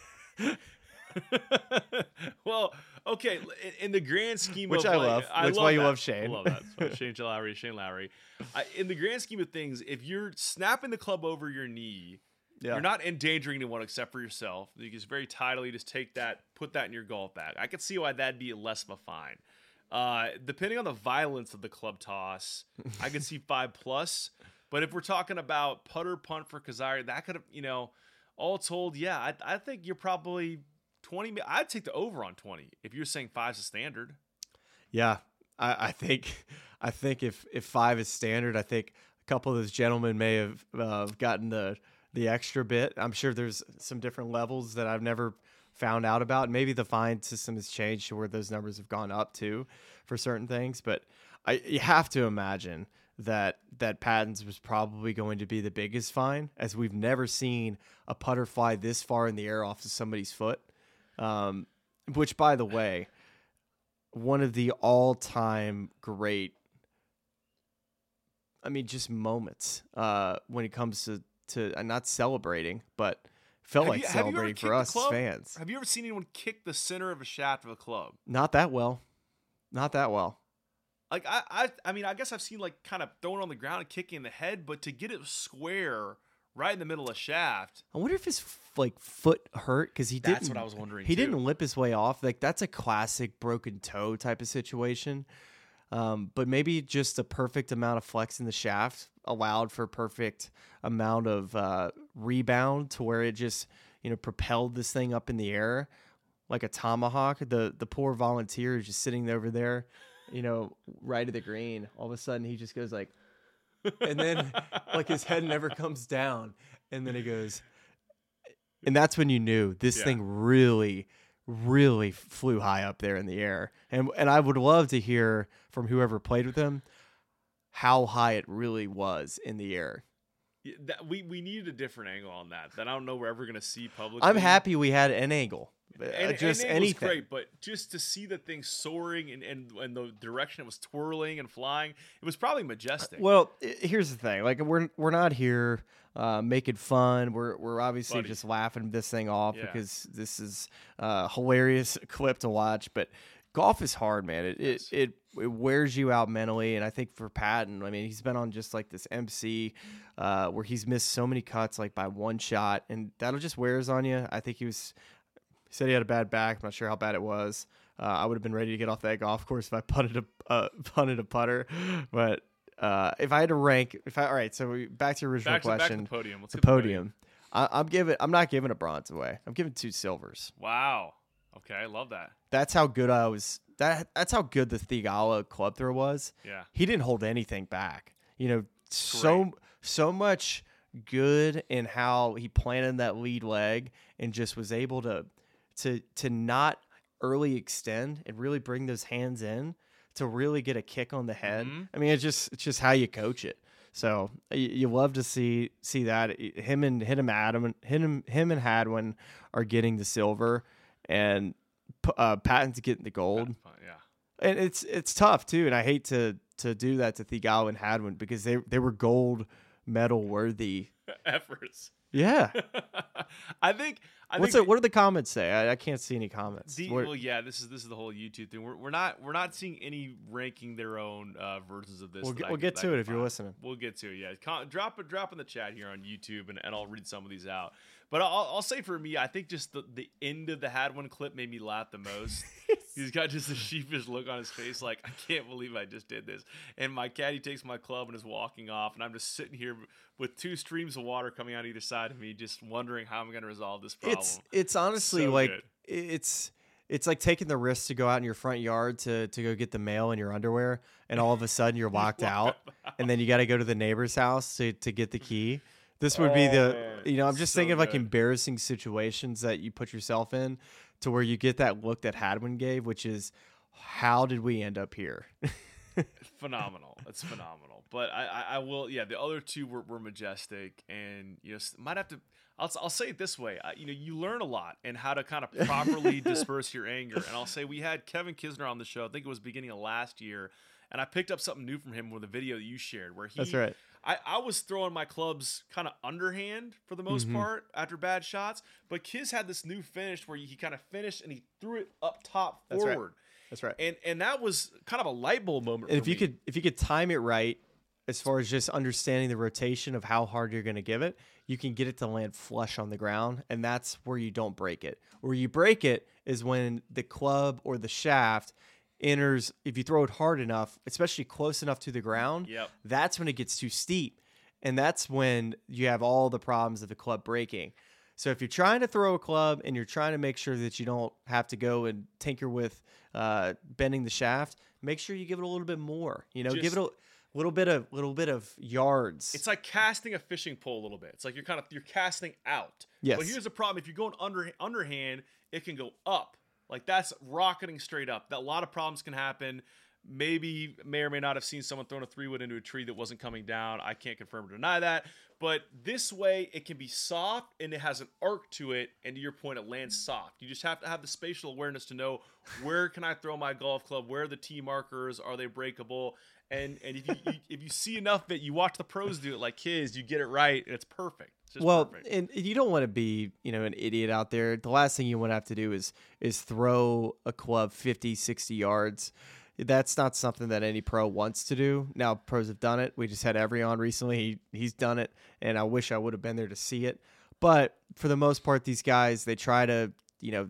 Well, okay, in, in the grand scheme Which of I like, love. I That's love why you that. love Shane. I love that. So Shane Lowry, Shane Lowry. I, in the grand scheme of things, if you're snapping the club over your knee, Yeah. you're not endangering anyone except for yourself. You just very tidily just take that, put that in your golf bag. I could see why that'd be less of a fine. Uh, depending on the violence of the club toss, I could see five plus. But if we're talking about putter punt for Kazari, that could have, you know, all told, yeah, I, I think you're probably twenty. I'd take the over on twenty if you're saying five's a standard. Yeah, I, I think I think if, if five is standard, I think a couple of those gentlemen may have uh, gotten the the extra bit. I'm sure there's some different levels that I've never found out about. Maybe the fine system has changed to where those numbers have gone up too for certain things. But I you have to imagine that that Patton's was probably going to be the biggest fine, as we've never seen a putter fly this far in the air off of somebody's foot. Um, which, by the way, one of the all-time great, I mean, just moments uh, when it comes to, to uh, not celebrating, but felt Have like you- have you ever celebrating kicked for the us as club? fans. Have you ever seen anyone kick the center of a shaft of a club? Not that well. Not that well. Like I, I, I mean, I guess I've seen like kind of throwing it on the ground and kicking in the head, but to get it square right in the middle of shaft, I wonder if his like foot hurt because he That's didn't. what I was wondering, He too. didn't lip his way off. Like that's a classic broken toe type of situation. Um, but maybe just a perfect amount of flex in the shaft allowed for perfect amount of uh, rebound to where it just you know propelled this thing up in the air like a tomahawk. The the poor volunteer is just sitting over there, you know, right at the green. All of a sudden he just goes like, and then like his head never comes down, and then he goes. And that's when you knew this Yeah. thing really, really flew high up there in the air. And and I would love to hear from whoever played with him how high it really was in the air. Yeah, that, we we needed a different angle on that that I don't know we're ever gonna see publicly. I'm happy we had an angle. Uh, And, just and anything. was great, but just to see the thing soaring and, and and the direction it was twirling and flying, it was probably majestic. Well, i- here's the thing. Like we're we're not here uh, making fun. We're we're obviously Buddy. just laughing this thing off Yeah. because this is a hilarious clip to watch. But golf is hard, man. It it, Yes. it it wears you out mentally, and I think for Patton, I mean, he's been on just like this M C uh, where he's missed so many cuts like by one shot, and that'll just wears on you. I think he was. He said he had a bad back. I'm not sure how bad it was. Uh, I would have been ready to get off that golf course if I punted a uh, punted a putter. But uh, if I had to rank, if I all right, so we, back to your original back to, back to question, the podium. Let's the get the podium. I, I'm giving. I'm not giving a bronze away. I'm giving two silvers. Wow. Okay, I love that. That's how good I was that that's how good the Theegala club throw was. Yeah. He didn't hold anything back. You know, so Great. so much good in how he planted that lead leg and just was able to to to not early extend and really bring those hands in to really get a kick on the head. Mm-hmm. I mean, it's just it's just how you coach it. So you, you love to see see that him and hit him Adam him him and Hadwin are getting the silver, and uh, Patton's getting the gold. Yeah. And it's it's tough too, and I hate to to do that to Theegala and Hadwin because they they were gold medal worthy efforts. Yeah. I think. I What's think it? What do the comments say? I, I can't see any comments. The, What- well, yeah, this is this is the whole YouTube thing. We're, we're not we're not seeing any ranking their own uh, versions of this. We'll that get- I we'll can- get that to I it can if you're find. listening. We'll get to it. Yeah, Con- drop it drop in the chat here on YouTube, and, and I'll read some of these out. But I'll, I'll say for me, I think just the, the end of the Hadwin clip made me laugh the most. He's got just a sheepish look on his face, like, I can't believe I just did this. And my caddy takes my club and is walking off, and I'm just sitting here with two streams of water coming out either side of me, just wondering how I'm going to resolve this problem. It's it's honestly So like good. it's it's like taking the risk to go out in your front yard to to go get the mail in your underwear, and all of a sudden you're locked out, and then you got to go to the neighbor's house to to get the key. This would be Oh, the man. you know I'm just So thinking of like good. embarrassing situations that you put yourself in, to where you get that look that Hadwin gave, which is, how did we end up here? Phenomenal. It's phenomenal. But I, I, I will, yeah, the other two were, were majestic, and you know, s- might have to. I'll, I'll say it this way. I, you know, you learn a lot and how to kind of properly disperse your anger. And I'll say we had Kevin Kisner on the show. I think it was beginning of last year, and I picked up something new from him with a video that you shared, where he. That's right. I, I was throwing my clubs kind of underhand for the most part after bad shots, but Kiz had this new finish where he kind of finished and he threw it up top That's right. forward. That's right. And and that was kind of a light bulb moment. And for if you me. could if you could time it right, as far as just understanding the rotation of how hard you're going to give it, you can get it to land flush on the ground, and that's where you don't break it. Where you break it is when the club or the shaft enters. If you throw it hard enough, especially close enough to the ground, Yep. that's when it gets too steep, and that's when you have all the problems of the club breaking. So if you're trying to throw a club and you're trying to make sure that you don't have to go and tinker with uh, bending the shaft, make sure you give it a little bit more. You know, give Just- it a little bit of little bit of yards. It's like casting a fishing pole a little bit. It's like you're kind of you're casting out. Yes. But here's the problem: if you're going under underhand, it can go up. Like that's rocketing straight up. That a lot of problems can happen. Maybe may or may not have seen someone throwing a three wood into a tree that wasn't coming down. I can't confirm or deny that. But this way, it can be soft and it has an arc to it. And to your point, it lands soft. You just have to have the spatial awareness to know where can I throw my golf club? Where are the tee markers? Are they breakable? And and if you, you if you see enough of it, you watch the pros do it like his, you get it right, and it's perfect. It's just well, perfect. and you don't want to be, you know, an idiot out there. The last thing you want to have to do is is throw a club fifty, sixty yards. That's not something that any pro wants to do. Now, pros have done it. We just had Every on recently. He he's done it, and I wish I would have been there to see it. But for the most part, these guys, they try to, you know,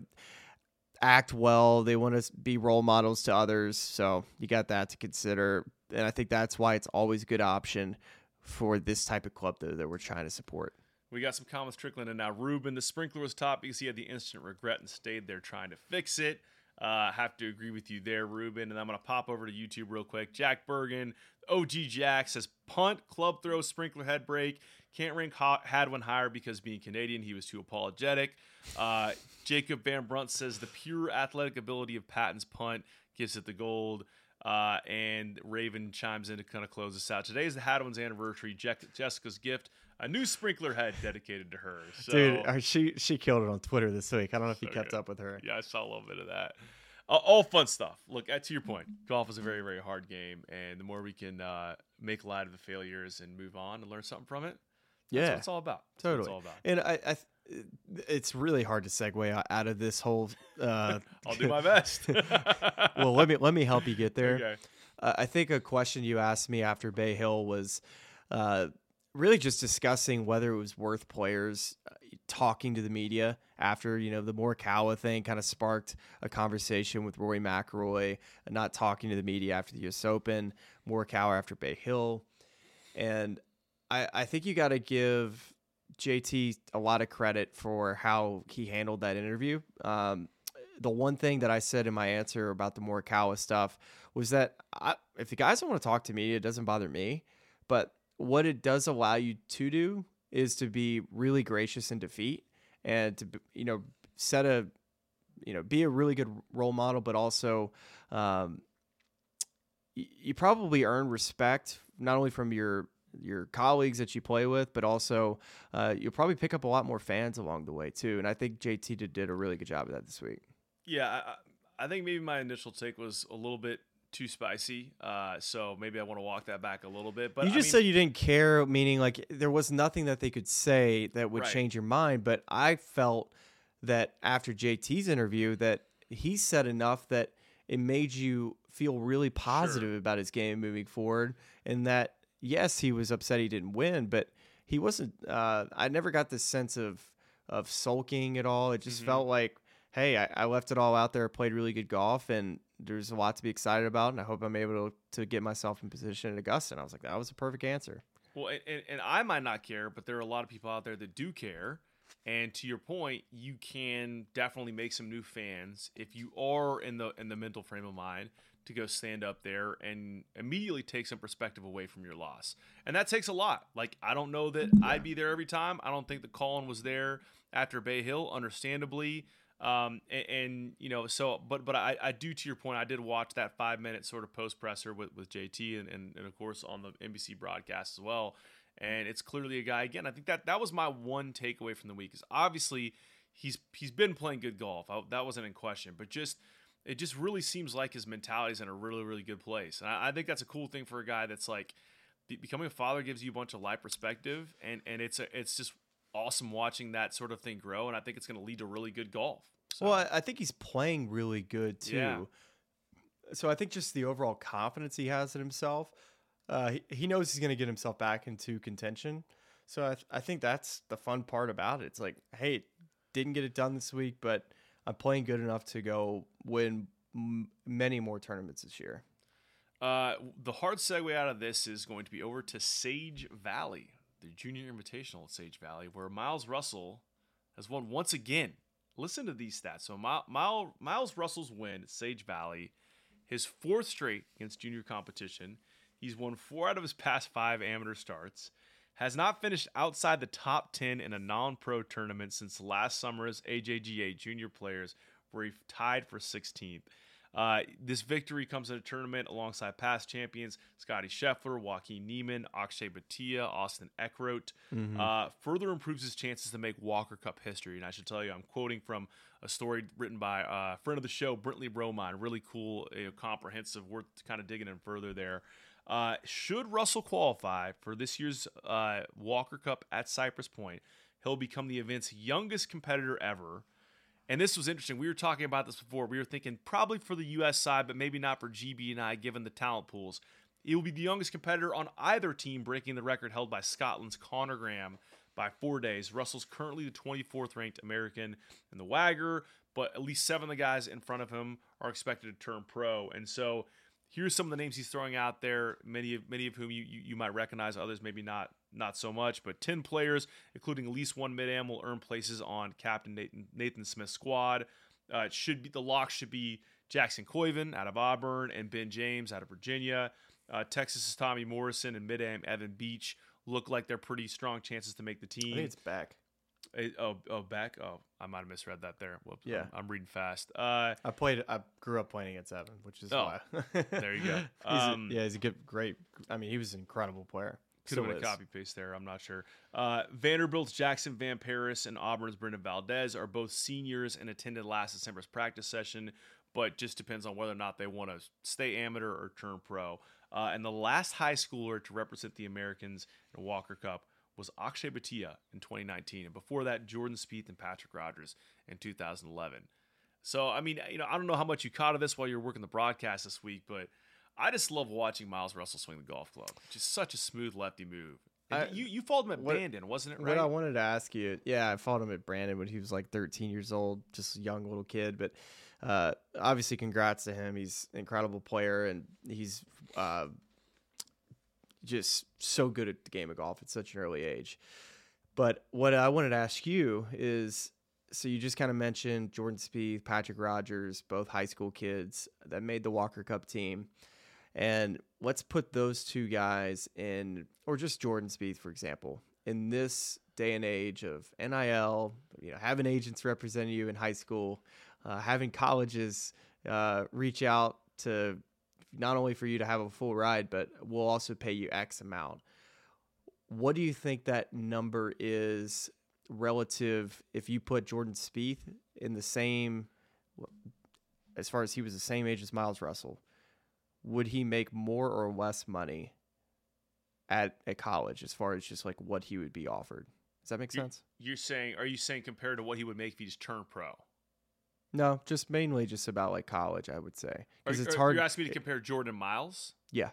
act well. They want to be role models to others. So you got that to consider. And I think that's why it's always a good option for this type of club that, that we're trying to support. We got some comments trickling in now. Ruben, the sprinkler was top because he had the instant regret and stayed there trying to fix it. Uh, have to agree with you there, Ruben. And I'm going to pop over to YouTube real quick. Jack Bergen, O G Jack says, punt, club throw, sprinkler head break. Can't rank ha- Hadwin higher because being Canadian, he was too apologetic. Uh, Jacob Van Brunt says, the pure athletic ability of Patton's punt gives it the gold. Uh, and Raven chimes in to kind of close us out. Today is the Hadwin's anniversary. Je- Jessica's gift, a new sprinkler head dedicated to her. So, Dude, uh, she she killed it on Twitter this week. I don't know if you So kept good. up with her. yeah, I saw a little bit of that. Uh, all fun stuff. Look, uh, to your point, golf is a very, very hard game, and the more we can uh, make light of the failures and move on and learn something from it, that's Yeah, what it's all about. That's what totally. it's all about. And I, I, th- it's really hard to segue out- out of this whole. Uh, I'll do my best. well, let me let me help you get there. Okay. Uh, I think a question you asked me after Bay Hill was uh, really just discussing whether it was worth players uh, talking to the media after, you know, the Morikawa thing kind of sparked a conversation with Rory McIlroy, not talking to the media after the U S Open, Morikawa after Bay Hill. And I, I think you got to give J T a lot of credit for how he handled that interview. Um, the one thing that I said in my answer about the Morikawa stuff was that I, if the guys don't want to talk to me, it doesn't bother me. But what it does allow you to do is to be really gracious in defeat and to, you know, set a, you know, be a really good role model, but also um, y- you probably earn respect not only from your your colleagues that you play with, but also uh, you'll probably pick up a lot more fans along the way too. And I think J T did, did a really good job of that this week. Yeah, I, I think maybe my initial take was a little bit too spicy, uh, so maybe I want to walk that back a little bit. But you just I mean, said you didn't care, meaning like there was nothing that they could say that would Right. change your mind. But I felt that after J T's interview that he said enough that it made you feel really positive Sure. about his game moving forward, and that yes, he was upset he didn't win, but he wasn't. Uh, I never got this sense of of sulking at all. It just Mhm. felt like, hey, I, I left it all out there, played really good golf, and there's a lot to be excited about, and I hope I'm able to, to get myself in position at Augusta. And I was like, that was a perfect answer. Well, and- and, and I might not care, but there are a lot of people out there that do care. And to your point, you can definitely make some new fans if you are in the in the mental frame of mind to go stand up there and immediately take some perspective away from your loss. And that takes a lot. Like, I don't know that I'd be there every time. I don't think that Colin was there after Bay Hill, understandably. Um, and, and you know, so, but, but I, I do, to your point, I did watch that five minute sort of post presser with, with J T and, and, and of course on the N B C broadcast as well. And it's clearly a guy, again, I think that that was my one takeaway from the week is obviously he's, he's been playing good golf. I, that wasn't in question, but just, it just really seems like his mentality is in a really, really good place. And I, I think that's a cool thing for a guy that's like, be, becoming a father gives you a bunch of life perspective, and, and it's a, it's just awesome watching that sort of thing grow, and I think it's going to lead to really good golf. So, Well, I, I think he's playing really good too. Yeah. So I think just the overall confidence he has in himself, uh, he, he knows he's going to get himself back into contention. So I, th- I think that's the fun part about it. It's like, hey, didn't get it done this week, but I'm playing good enough to go win m- many more tournaments this year. uh, the hard segue out of this is going to be over to Sage Valley, the Junior Invitational at Sage Valley, where Miles Russell has won once again. Listen to these stats. So My- My- Miles Russell's win at Sage Valley, his fourth straight against junior competition. He's won four out of his past five amateur starts. Has not finished outside the top ten in a non-pro tournament since last summer's A J G A Junior Players, where he tied for sixteenth. Uh, this victory comes in a tournament alongside past champions Scotty Scheffler, Joaquin Niemann, Akshay Bhatia, Austin Eckroat. Mm-hmm. Uh, further improves his chances to make Walker Cup history. And I should tell you, I'm quoting from a story written by a friend of the show, Brentley Bromine. Really cool, you know, comprehensive, worth kind of digging in further there. Uh, should Russell qualify for this year's uh, Walker Cup at Cypress Point, he'll become the event's youngest competitor ever. And this was interesting. We were talking about this before. We were thinking probably for the U S side, but maybe not for G B and I, given the talent pools. He will be the youngest competitor on either team, breaking the record held by Scotland's Conor Graham by four days. Russell's currently the twenty-fourth ranked American in the W A G R, but at least seven of the guys in front of him are expected to turn pro. And so here's some of the names he's throwing out there, many of many of whom you, you, you might recognize, others maybe not not so much. But ten players, including at least one mid-am, will earn places on Captain Nathan, Nathan Smith's squad. Uh, it should be the lock should be Jackson Coyven out of Auburn and Ben James out of Virginia. Uh, Texas's Tommy Morrison and mid-am Evan Beach look like they're pretty strong chances to make the team. I think it's back. Eh, oh, oh, back. Oh, I might have misread that there. Whoops. Yeah. I'm, I'm reading fast. Uh, I played. I grew up playing against Evan, which is Oh, why. there you go. He's Um, a, yeah, he's a good, great. I mean, he was an incredible player. Could have Still been a is. copy paste there. I'm not sure. Uh, Vanderbilt's Jackson Van Paris and Auburn's Brendan Valdez are both seniors and attended last December's practice session, but just depends on whether or not they want to stay amateur or turn pro. Uh, and the last high schooler to represent the Americans in a Walker Cup was Akshay Bhatia in twenty nineteen, and before that, Jordan Spieth and Patrick Rogers in two thousand eleven. So, I mean, you know, I don't know how much you caught of this while you were working the broadcast this week, but I just love watching Miles Russell swing the golf club. Just such a smooth lefty move. And I- you you followed him at what- Bandon, wasn't it? What Right. I wanted to ask you, yeah, I followed him at Brandon when he was like thirteen years old, just a young little kid. But uh, obviously, congrats to him. He's an incredible player, and he's uh, just so good at the game of golf at such an early age. But what I wanted to ask you is, so you just kind of mentioned Jordan Spieth, Patrick Rogers, both high school kids that made the Walker Cup team. And let's put those two guys in, or just Jordan Spieth, for example, in this day and age of N I L, you know, having agents representing you in high school, uh, having colleges uh, reach out to not only for you to have a full ride, but we'll also pay you X amount. What do you think that number is relative if you put Jordan Spieth in the same, as far as he was the same age as Miles Russell? Would he make more or less money at a college as far as just like what he would be offered? Does that make sense? You're saying, are you saying compared to what he would make if he just turned pro? No, just mainly just about like college, I would say, because it's Are hard. You're asking me to compare Jordan and Miles? Yeah.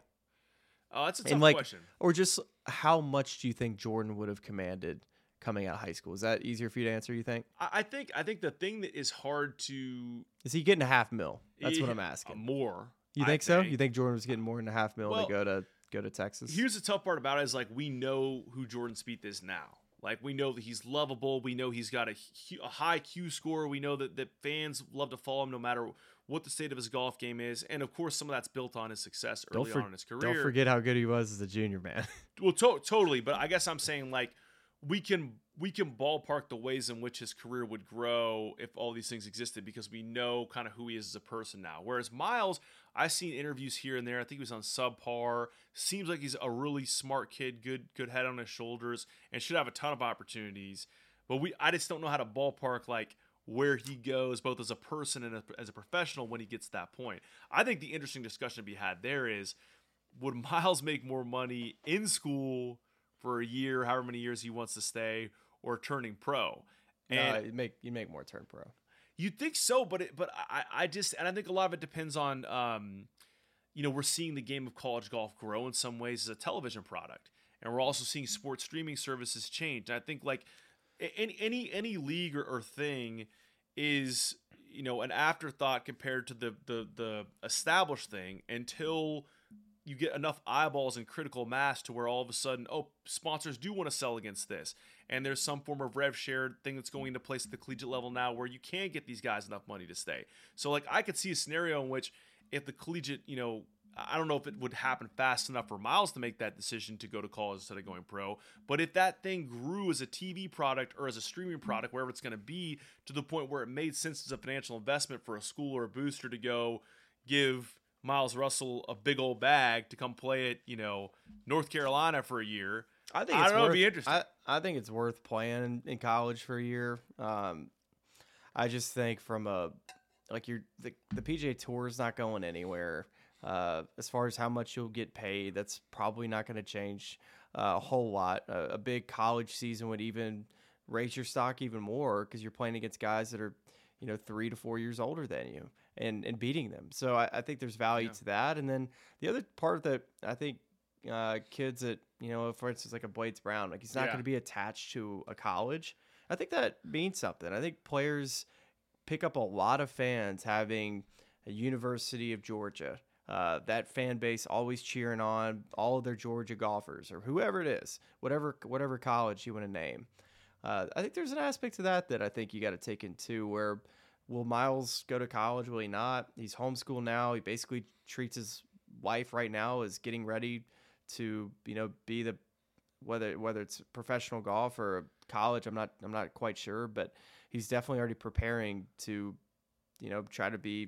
Oh, that's a tough and like, question. Or just how much do you think Jordan would have commanded coming out of high school? Is that easier for you to answer, you think? I I think I think the thing that is hard to Is he getting a half mil? That's what Yeah, I'm asking. more. You I think so? You think Jordan was getting more than a half mil Well, to go to go to Texas? Here's the tough part about it is like we know who Jordan Spieth is now. Like we know that he's lovable. We know he's got a, hu- a high Q score. We know that, that fans love to follow him no matter what the state of his golf game is. And of course, some of that's built on his success early don't, for, on in his career. don't forget how good he was as a junior, man. Well, to- totally. But I guess I'm saying like we can we can ballpark the ways in which his career would grow if all these things existed because we know kind of who he is as a person now. Whereas Miles, I've seen interviews here and there. I think he was on Subpar. Seems like he's a really smart kid, good good head on his shoulders, and should have a ton of opportunities. But we, I just don't know how to ballpark like where he goes, both as a person and as a professional when he gets to that point. I think the interesting discussion to be had there is, would Miles make more money in school for a year, however many years he wants to stay, or turning pro? And uh, you make you make more turn pro. You'd think so, but it, but I, I just and I think a lot of it depends on, um, you know, we're seeing the game of college golf grow in some ways as a television product, and we're also seeing sports streaming services change. And I think like any any any league or, or thing is, you know, an afterthought compared to the the the established thing until you get enough eyeballs and critical mass to where all of a sudden, oh, sponsors do want to sell against this. And there's some form of rev share thing that's going into place at the collegiate level now where you can get these guys enough money to stay. So, like, I could see a scenario in which if the collegiate, you know, I don't know if it would happen fast enough for Miles to make that decision to go to college instead of going pro. But if that thing grew as a T V product or as a streaming product, wherever it's going to be, to the point where it made sense as a financial investment for a school or a booster to go give Miles Russell a big old bag to come play at, you know, North Carolina for a year. I think I it's don't know, worth, it'd be interesting. I, I think it's worth playing in college for a year. Um, I just think from a like you're the, the P G A Tour is not going anywhere. Uh, as far as how much you'll get paid, that's probably not going to change uh, a whole lot. A, a big college season would even raise your stock even more because you're playing against guys that are, you know, three to four years older than you and, and beating them. So I, I think there's value Yeah. to that. And then the other part that I think uh, kids that, you know, for instance, like a Blades Brown, like he's not Yeah. going to be attached to a college. I think that means something. I think players pick up a lot of fans having a University of Georgia. Uh, that fan base always cheering on all of their Georgia golfers or whoever it is, whatever whatever college you want to name. Uh, I think there's an aspect to that that I think you got to take into where will Miles go to college? Will he not? He's homeschooled now. He basically treats his life right now as getting ready to, you know, be the whether whether it's professional golf or college. I'm not I'm not quite sure, but he's definitely already preparing to, you know, try to be,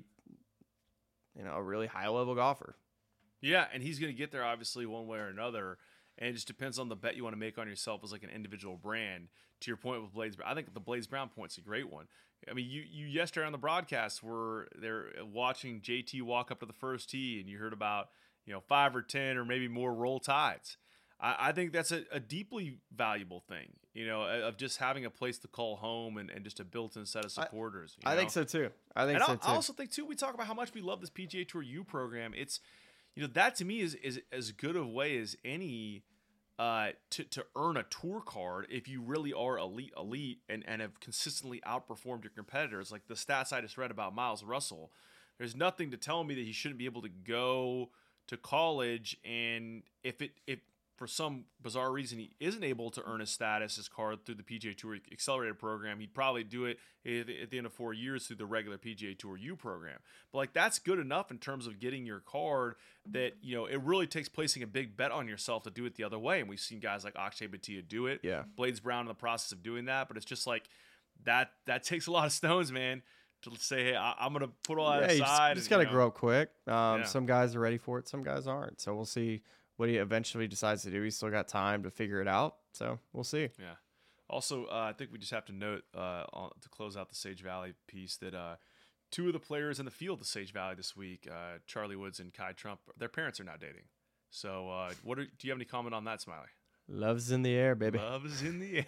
you know, a really high level golfer. Yeah, and he's going to get there obviously one way or another, and it just depends on the bet you want to make on yourself as like an individual brand. To your point with Blades, I think the Blades Brown point's a great one. I mean, you you yesterday on the broadcast were they're watching J T walk up to the first tee, and you heard about, you know, five or ten or maybe more roll tides. I, I think that's a, a deeply valuable thing, you know, of just having a place to call home and, and just a built-in set of supporters. You I know? think so too. I think and so I, too. I also think too, we talk about how much we love this P G A Tour U program. It's, you know, that to me is is as good a way as any uh, to to earn a tour card if you really are elite, elite, and and have consistently outperformed your competitors. Like the stats I just read about Miles Russell, there's nothing to tell me that he shouldn't be able to go to college, and if it if for some bizarre reason he isn't able to earn his status, his card through the P G A Tour Accelerated program, he'd probably do it at the end of four years through the regular P G A Tour U program. But like that's good enough in terms of getting your card that, you know, it really takes placing a big bet on yourself to do it the other way. And we've seen guys like Akshay Bhatia do it. Yeah. Blades Brown in the process of doing that. But it's just like that that takes a lot of stones, man, to say, hey, I, I'm going to put all that yeah, aside. You just, you just got to grow up quick. Um, Yeah. Some guys are ready for it. Some guys aren't. So we'll see what he eventually decides to do. He's still got time to figure it out. So we'll see. Yeah. Also, uh, I think we just have to note uh, on, to close out the Sage Valley piece that uh, two of the players in the field of Sage Valley this week, uh, Charlie Woods and Kai Trump, their parents are now dating. So uh, what are, do you have any comment on that, Smiley? Love's in the air, baby. Love is in the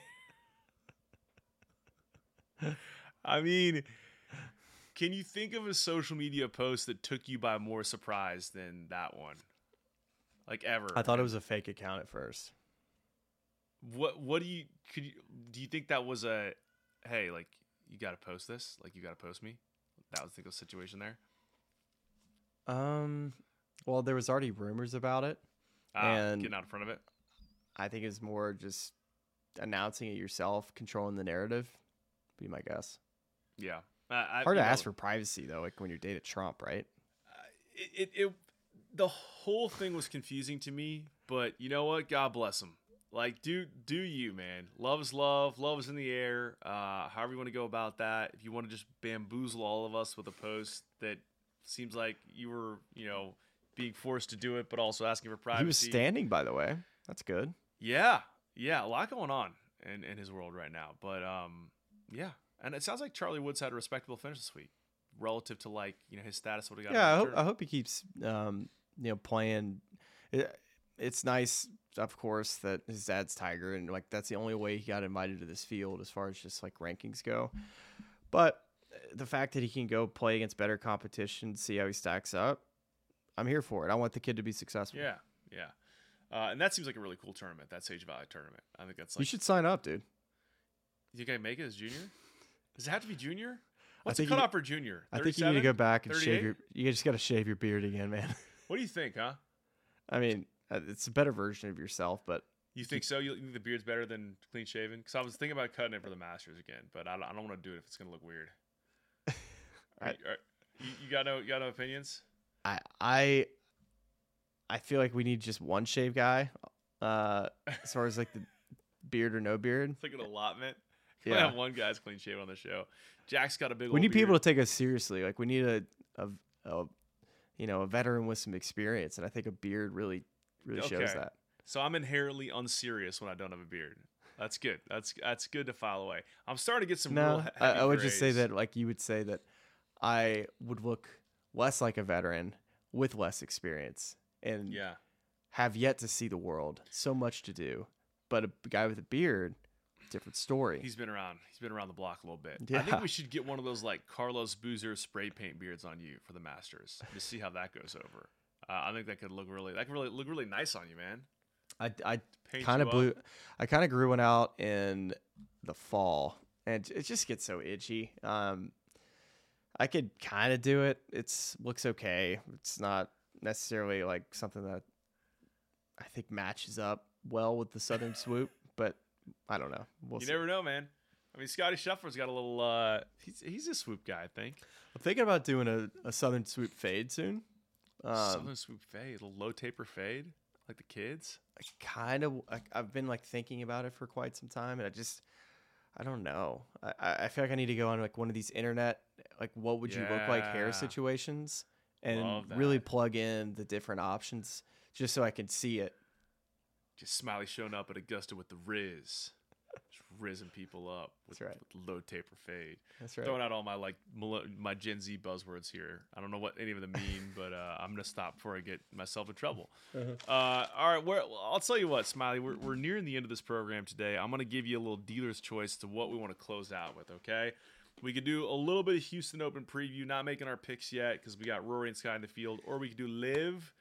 air. I mean, can you think of a social media post that took you by more surprise than that one? Like ever? I thought it was a fake account at first. What what do you could you do you think that was a hey, like you got to post this? Like you got to post me? That was the situation there. Um, well, there was already rumors about it, Ah, and getting out in front of it. I think it's more just announcing it yourself, controlling the narrative. Be my guess. Yeah. I, I, Hard to you know, ask for privacy though, like when you're dating Trump, right? It, it, it the whole thing was confusing to me, but you know what? God bless him. Like, do do you, man? Love is love. Love is in the air. Uh, however you want to go about that. If you want to just bamboozle all of us with a post that seems like you were, you know, being forced to do it, but also asking for privacy. He was standing, by the way. That's good. Yeah, yeah, a lot going on in, in his world right now. But um, yeah, and it sounds like Charlie Woods had a respectable finish this week relative to like you know his status. What he got? Yeah, I in the hope I tournament. hope he keeps um, you know playing. It, it's nice, of course, that his dad's Tiger, and like that's the only way he got invited to this field as far as just like rankings go. But the fact that he can go play against better competition, see how he stacks up, I'm here for it. I want the kid to be successful. Yeah, yeah, uh, and that seems like a really cool tournament. That Sage Valley tournament. I think that's like. You should sign up, dude. You think I make it as junior? Does it have to be junior? What's think the you- cutoff for junior? I think you need to go back and shave thirty-eight? your. You just got to shave your beard again, man. What do you think, huh? I mean, uh, it's a better version of yourself, but You think so? You think the beard's better than clean shaven? Because I was thinking about cutting it for the Masters again, but I don't, I don't want to do it if it's going to look weird. Are I- you, are, you, you got no, you got no opinions? I I I feel like we need just one shave guy, uh, as far as like the beard or no beard. It's like an allotment. We Yeah. have one guy's clean shaven on the show. Jack's got a big. We old need people to beard. take us seriously. Like we need a, a, a you know, a veteran with some experience, and I think a beard really, really shows Okay. that. So I'm inherently unserious when I don't have a beard. That's good. That's that's good to file away. I'm starting to get some. real No, he- I, heavy I would just say praise. that like you would say that I would look less like a veteran with less experience and Yeah. have yet to see the world. So much to do, but a guy with a beard, different story. He's been around. He's been around the block a little bit. I Yeah. think we should get one of those like Carlos Boozer spray paint beards on you for the Masters to see how that goes over. Uh, I think that could look really that could really look really nice on you, man. I, I Paint kind you of up. blew. I kind of grew one out in the fall, and it just gets so itchy. Um, I could kind of do it. It's looks okay. It's not necessarily like something that I think matches up well with the Southern swoop, but I don't know. We'll You see. never know, man. I mean, Scotty Scheffler's got a little. Uh, he's he's a swoop guy, I think. I'm thinking about doing a, a Southern swoop fade soon. Um, Southern swoop fade, a little low taper fade, like the kids. I kind of I, I've been like thinking about it for quite some time, and I just I don't know. I, I I feel like I need to go on like one of these internet like what would you look like hair Yeah. situations and Love really that. plug in the different options just so I can see it. Just Smiley showing up at Augusta with the Riz, just rizzing people up with, That's right. with low taper fade. That's right. Throwing out all my like millo- my Gen Z buzzwords here. I don't know what any of them mean, but uh, I'm gonna stop before I get myself in trouble. Uh, all right, we're, I'll tell you what, Smiley. We're we're nearing the end of this program today. I'm gonna give you a little dealer's choice to what we want to close out with. Okay, we could do a little bit of Houston Open preview, not making our picks yet because we got Rory and Sky in the field, or we could do Live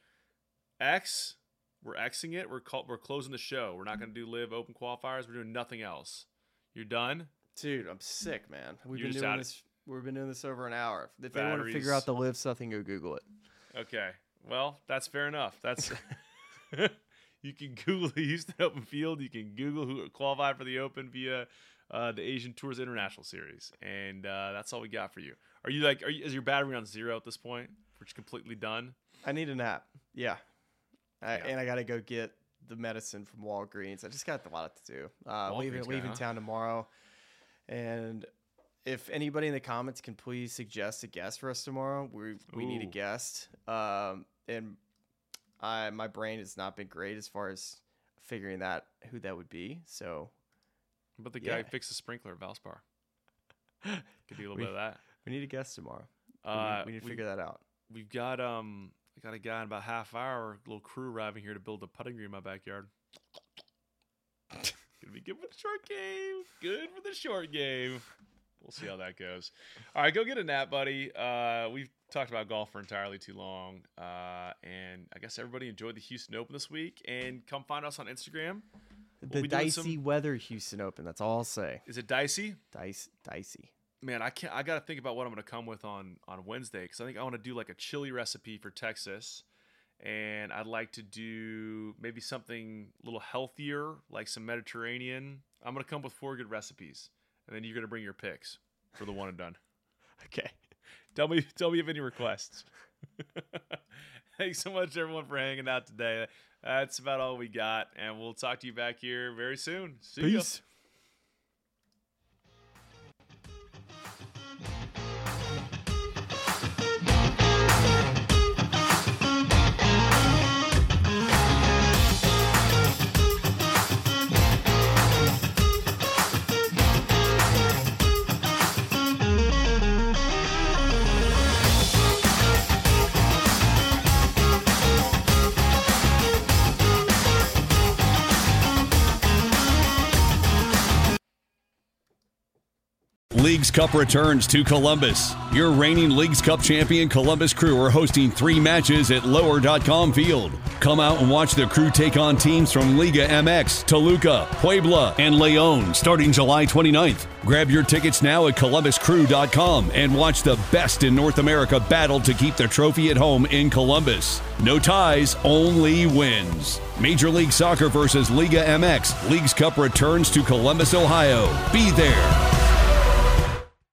X. We're Xing it. We're call, we're closing the show. We're not gonna do Live Open qualifiers. We're doing nothing else. You're done. Dude, I'm sick, man. We've You're been just doing out- this. We've been doing this over an hour. If they want to figure Batteries. out the live stuff, then go Google it. Okay. Well, that's fair enough. That's You can Google the Houston Open field. You can Google who qualified for the Open via uh, the Asian Tours International Series, and uh, that's all we got for you. Are you like? Are you? Is your battery on zero at this point? We're just completely done. I need a nap. Yeah, I, Yeah. and I got to go get the medicine from Walgreens. I just got a lot to do. Uh, leaving Walgreens guy, leaving huh? town tomorrow, and if anybody in the comments can please suggest a guest for us tomorrow, we we need a Ooh. guest. Um, and I my brain has not been great as far as figuring that who that would be. So But the guy Yeah. who fixed the sprinkler at Valspar. Could be a little We- bit of that. we need a guest tomorrow. We Uh, need, we need to we- figure that out. We've got um, I got a guy in about half hour, little crew arriving here to build a putting green in my backyard. Gonna be good for the short game. Good for the short game. We'll see how that goes. All right, go get a nap, buddy. Uh, we've talked about golf for entirely too long, uh, and I guess everybody enjoyed the Houston Open this week. And come find us on Instagram. The we doing dicey some- weather Houston Open. That's all I'll say. Is it dicey? Dice, dicey. Man, I can't. I got to think about what I'm going to come with on on Wednesday because I think I want to do like a chili recipe for Texas, and I'd like to do maybe something a little healthier, like some Mediterranean. I'm going to come up with four good recipes, and then you're going to bring your picks for the one and done. Okay. Tell me, tell me if any requests. Thanks so much, everyone, for hanging out today. That's about all we got, and we'll talk to you back here very soon. See ya. Peace. Leagues Cup returns to Columbus. Your reigning Leagues Cup champion Columbus Crew are hosting three matches at lower dot com field. Come out and watch the Crew take on teams from Liga M X, Toluca, Puebla, and Leon starting July twenty-ninth. Grab your tickets now at columbus crew dot com and watch the best in North America battle to keep the trophy at home in Columbus. No ties, only wins. Major League Soccer versus Liga M X. Leagues Cup returns to Columbus, Ohio. Be there.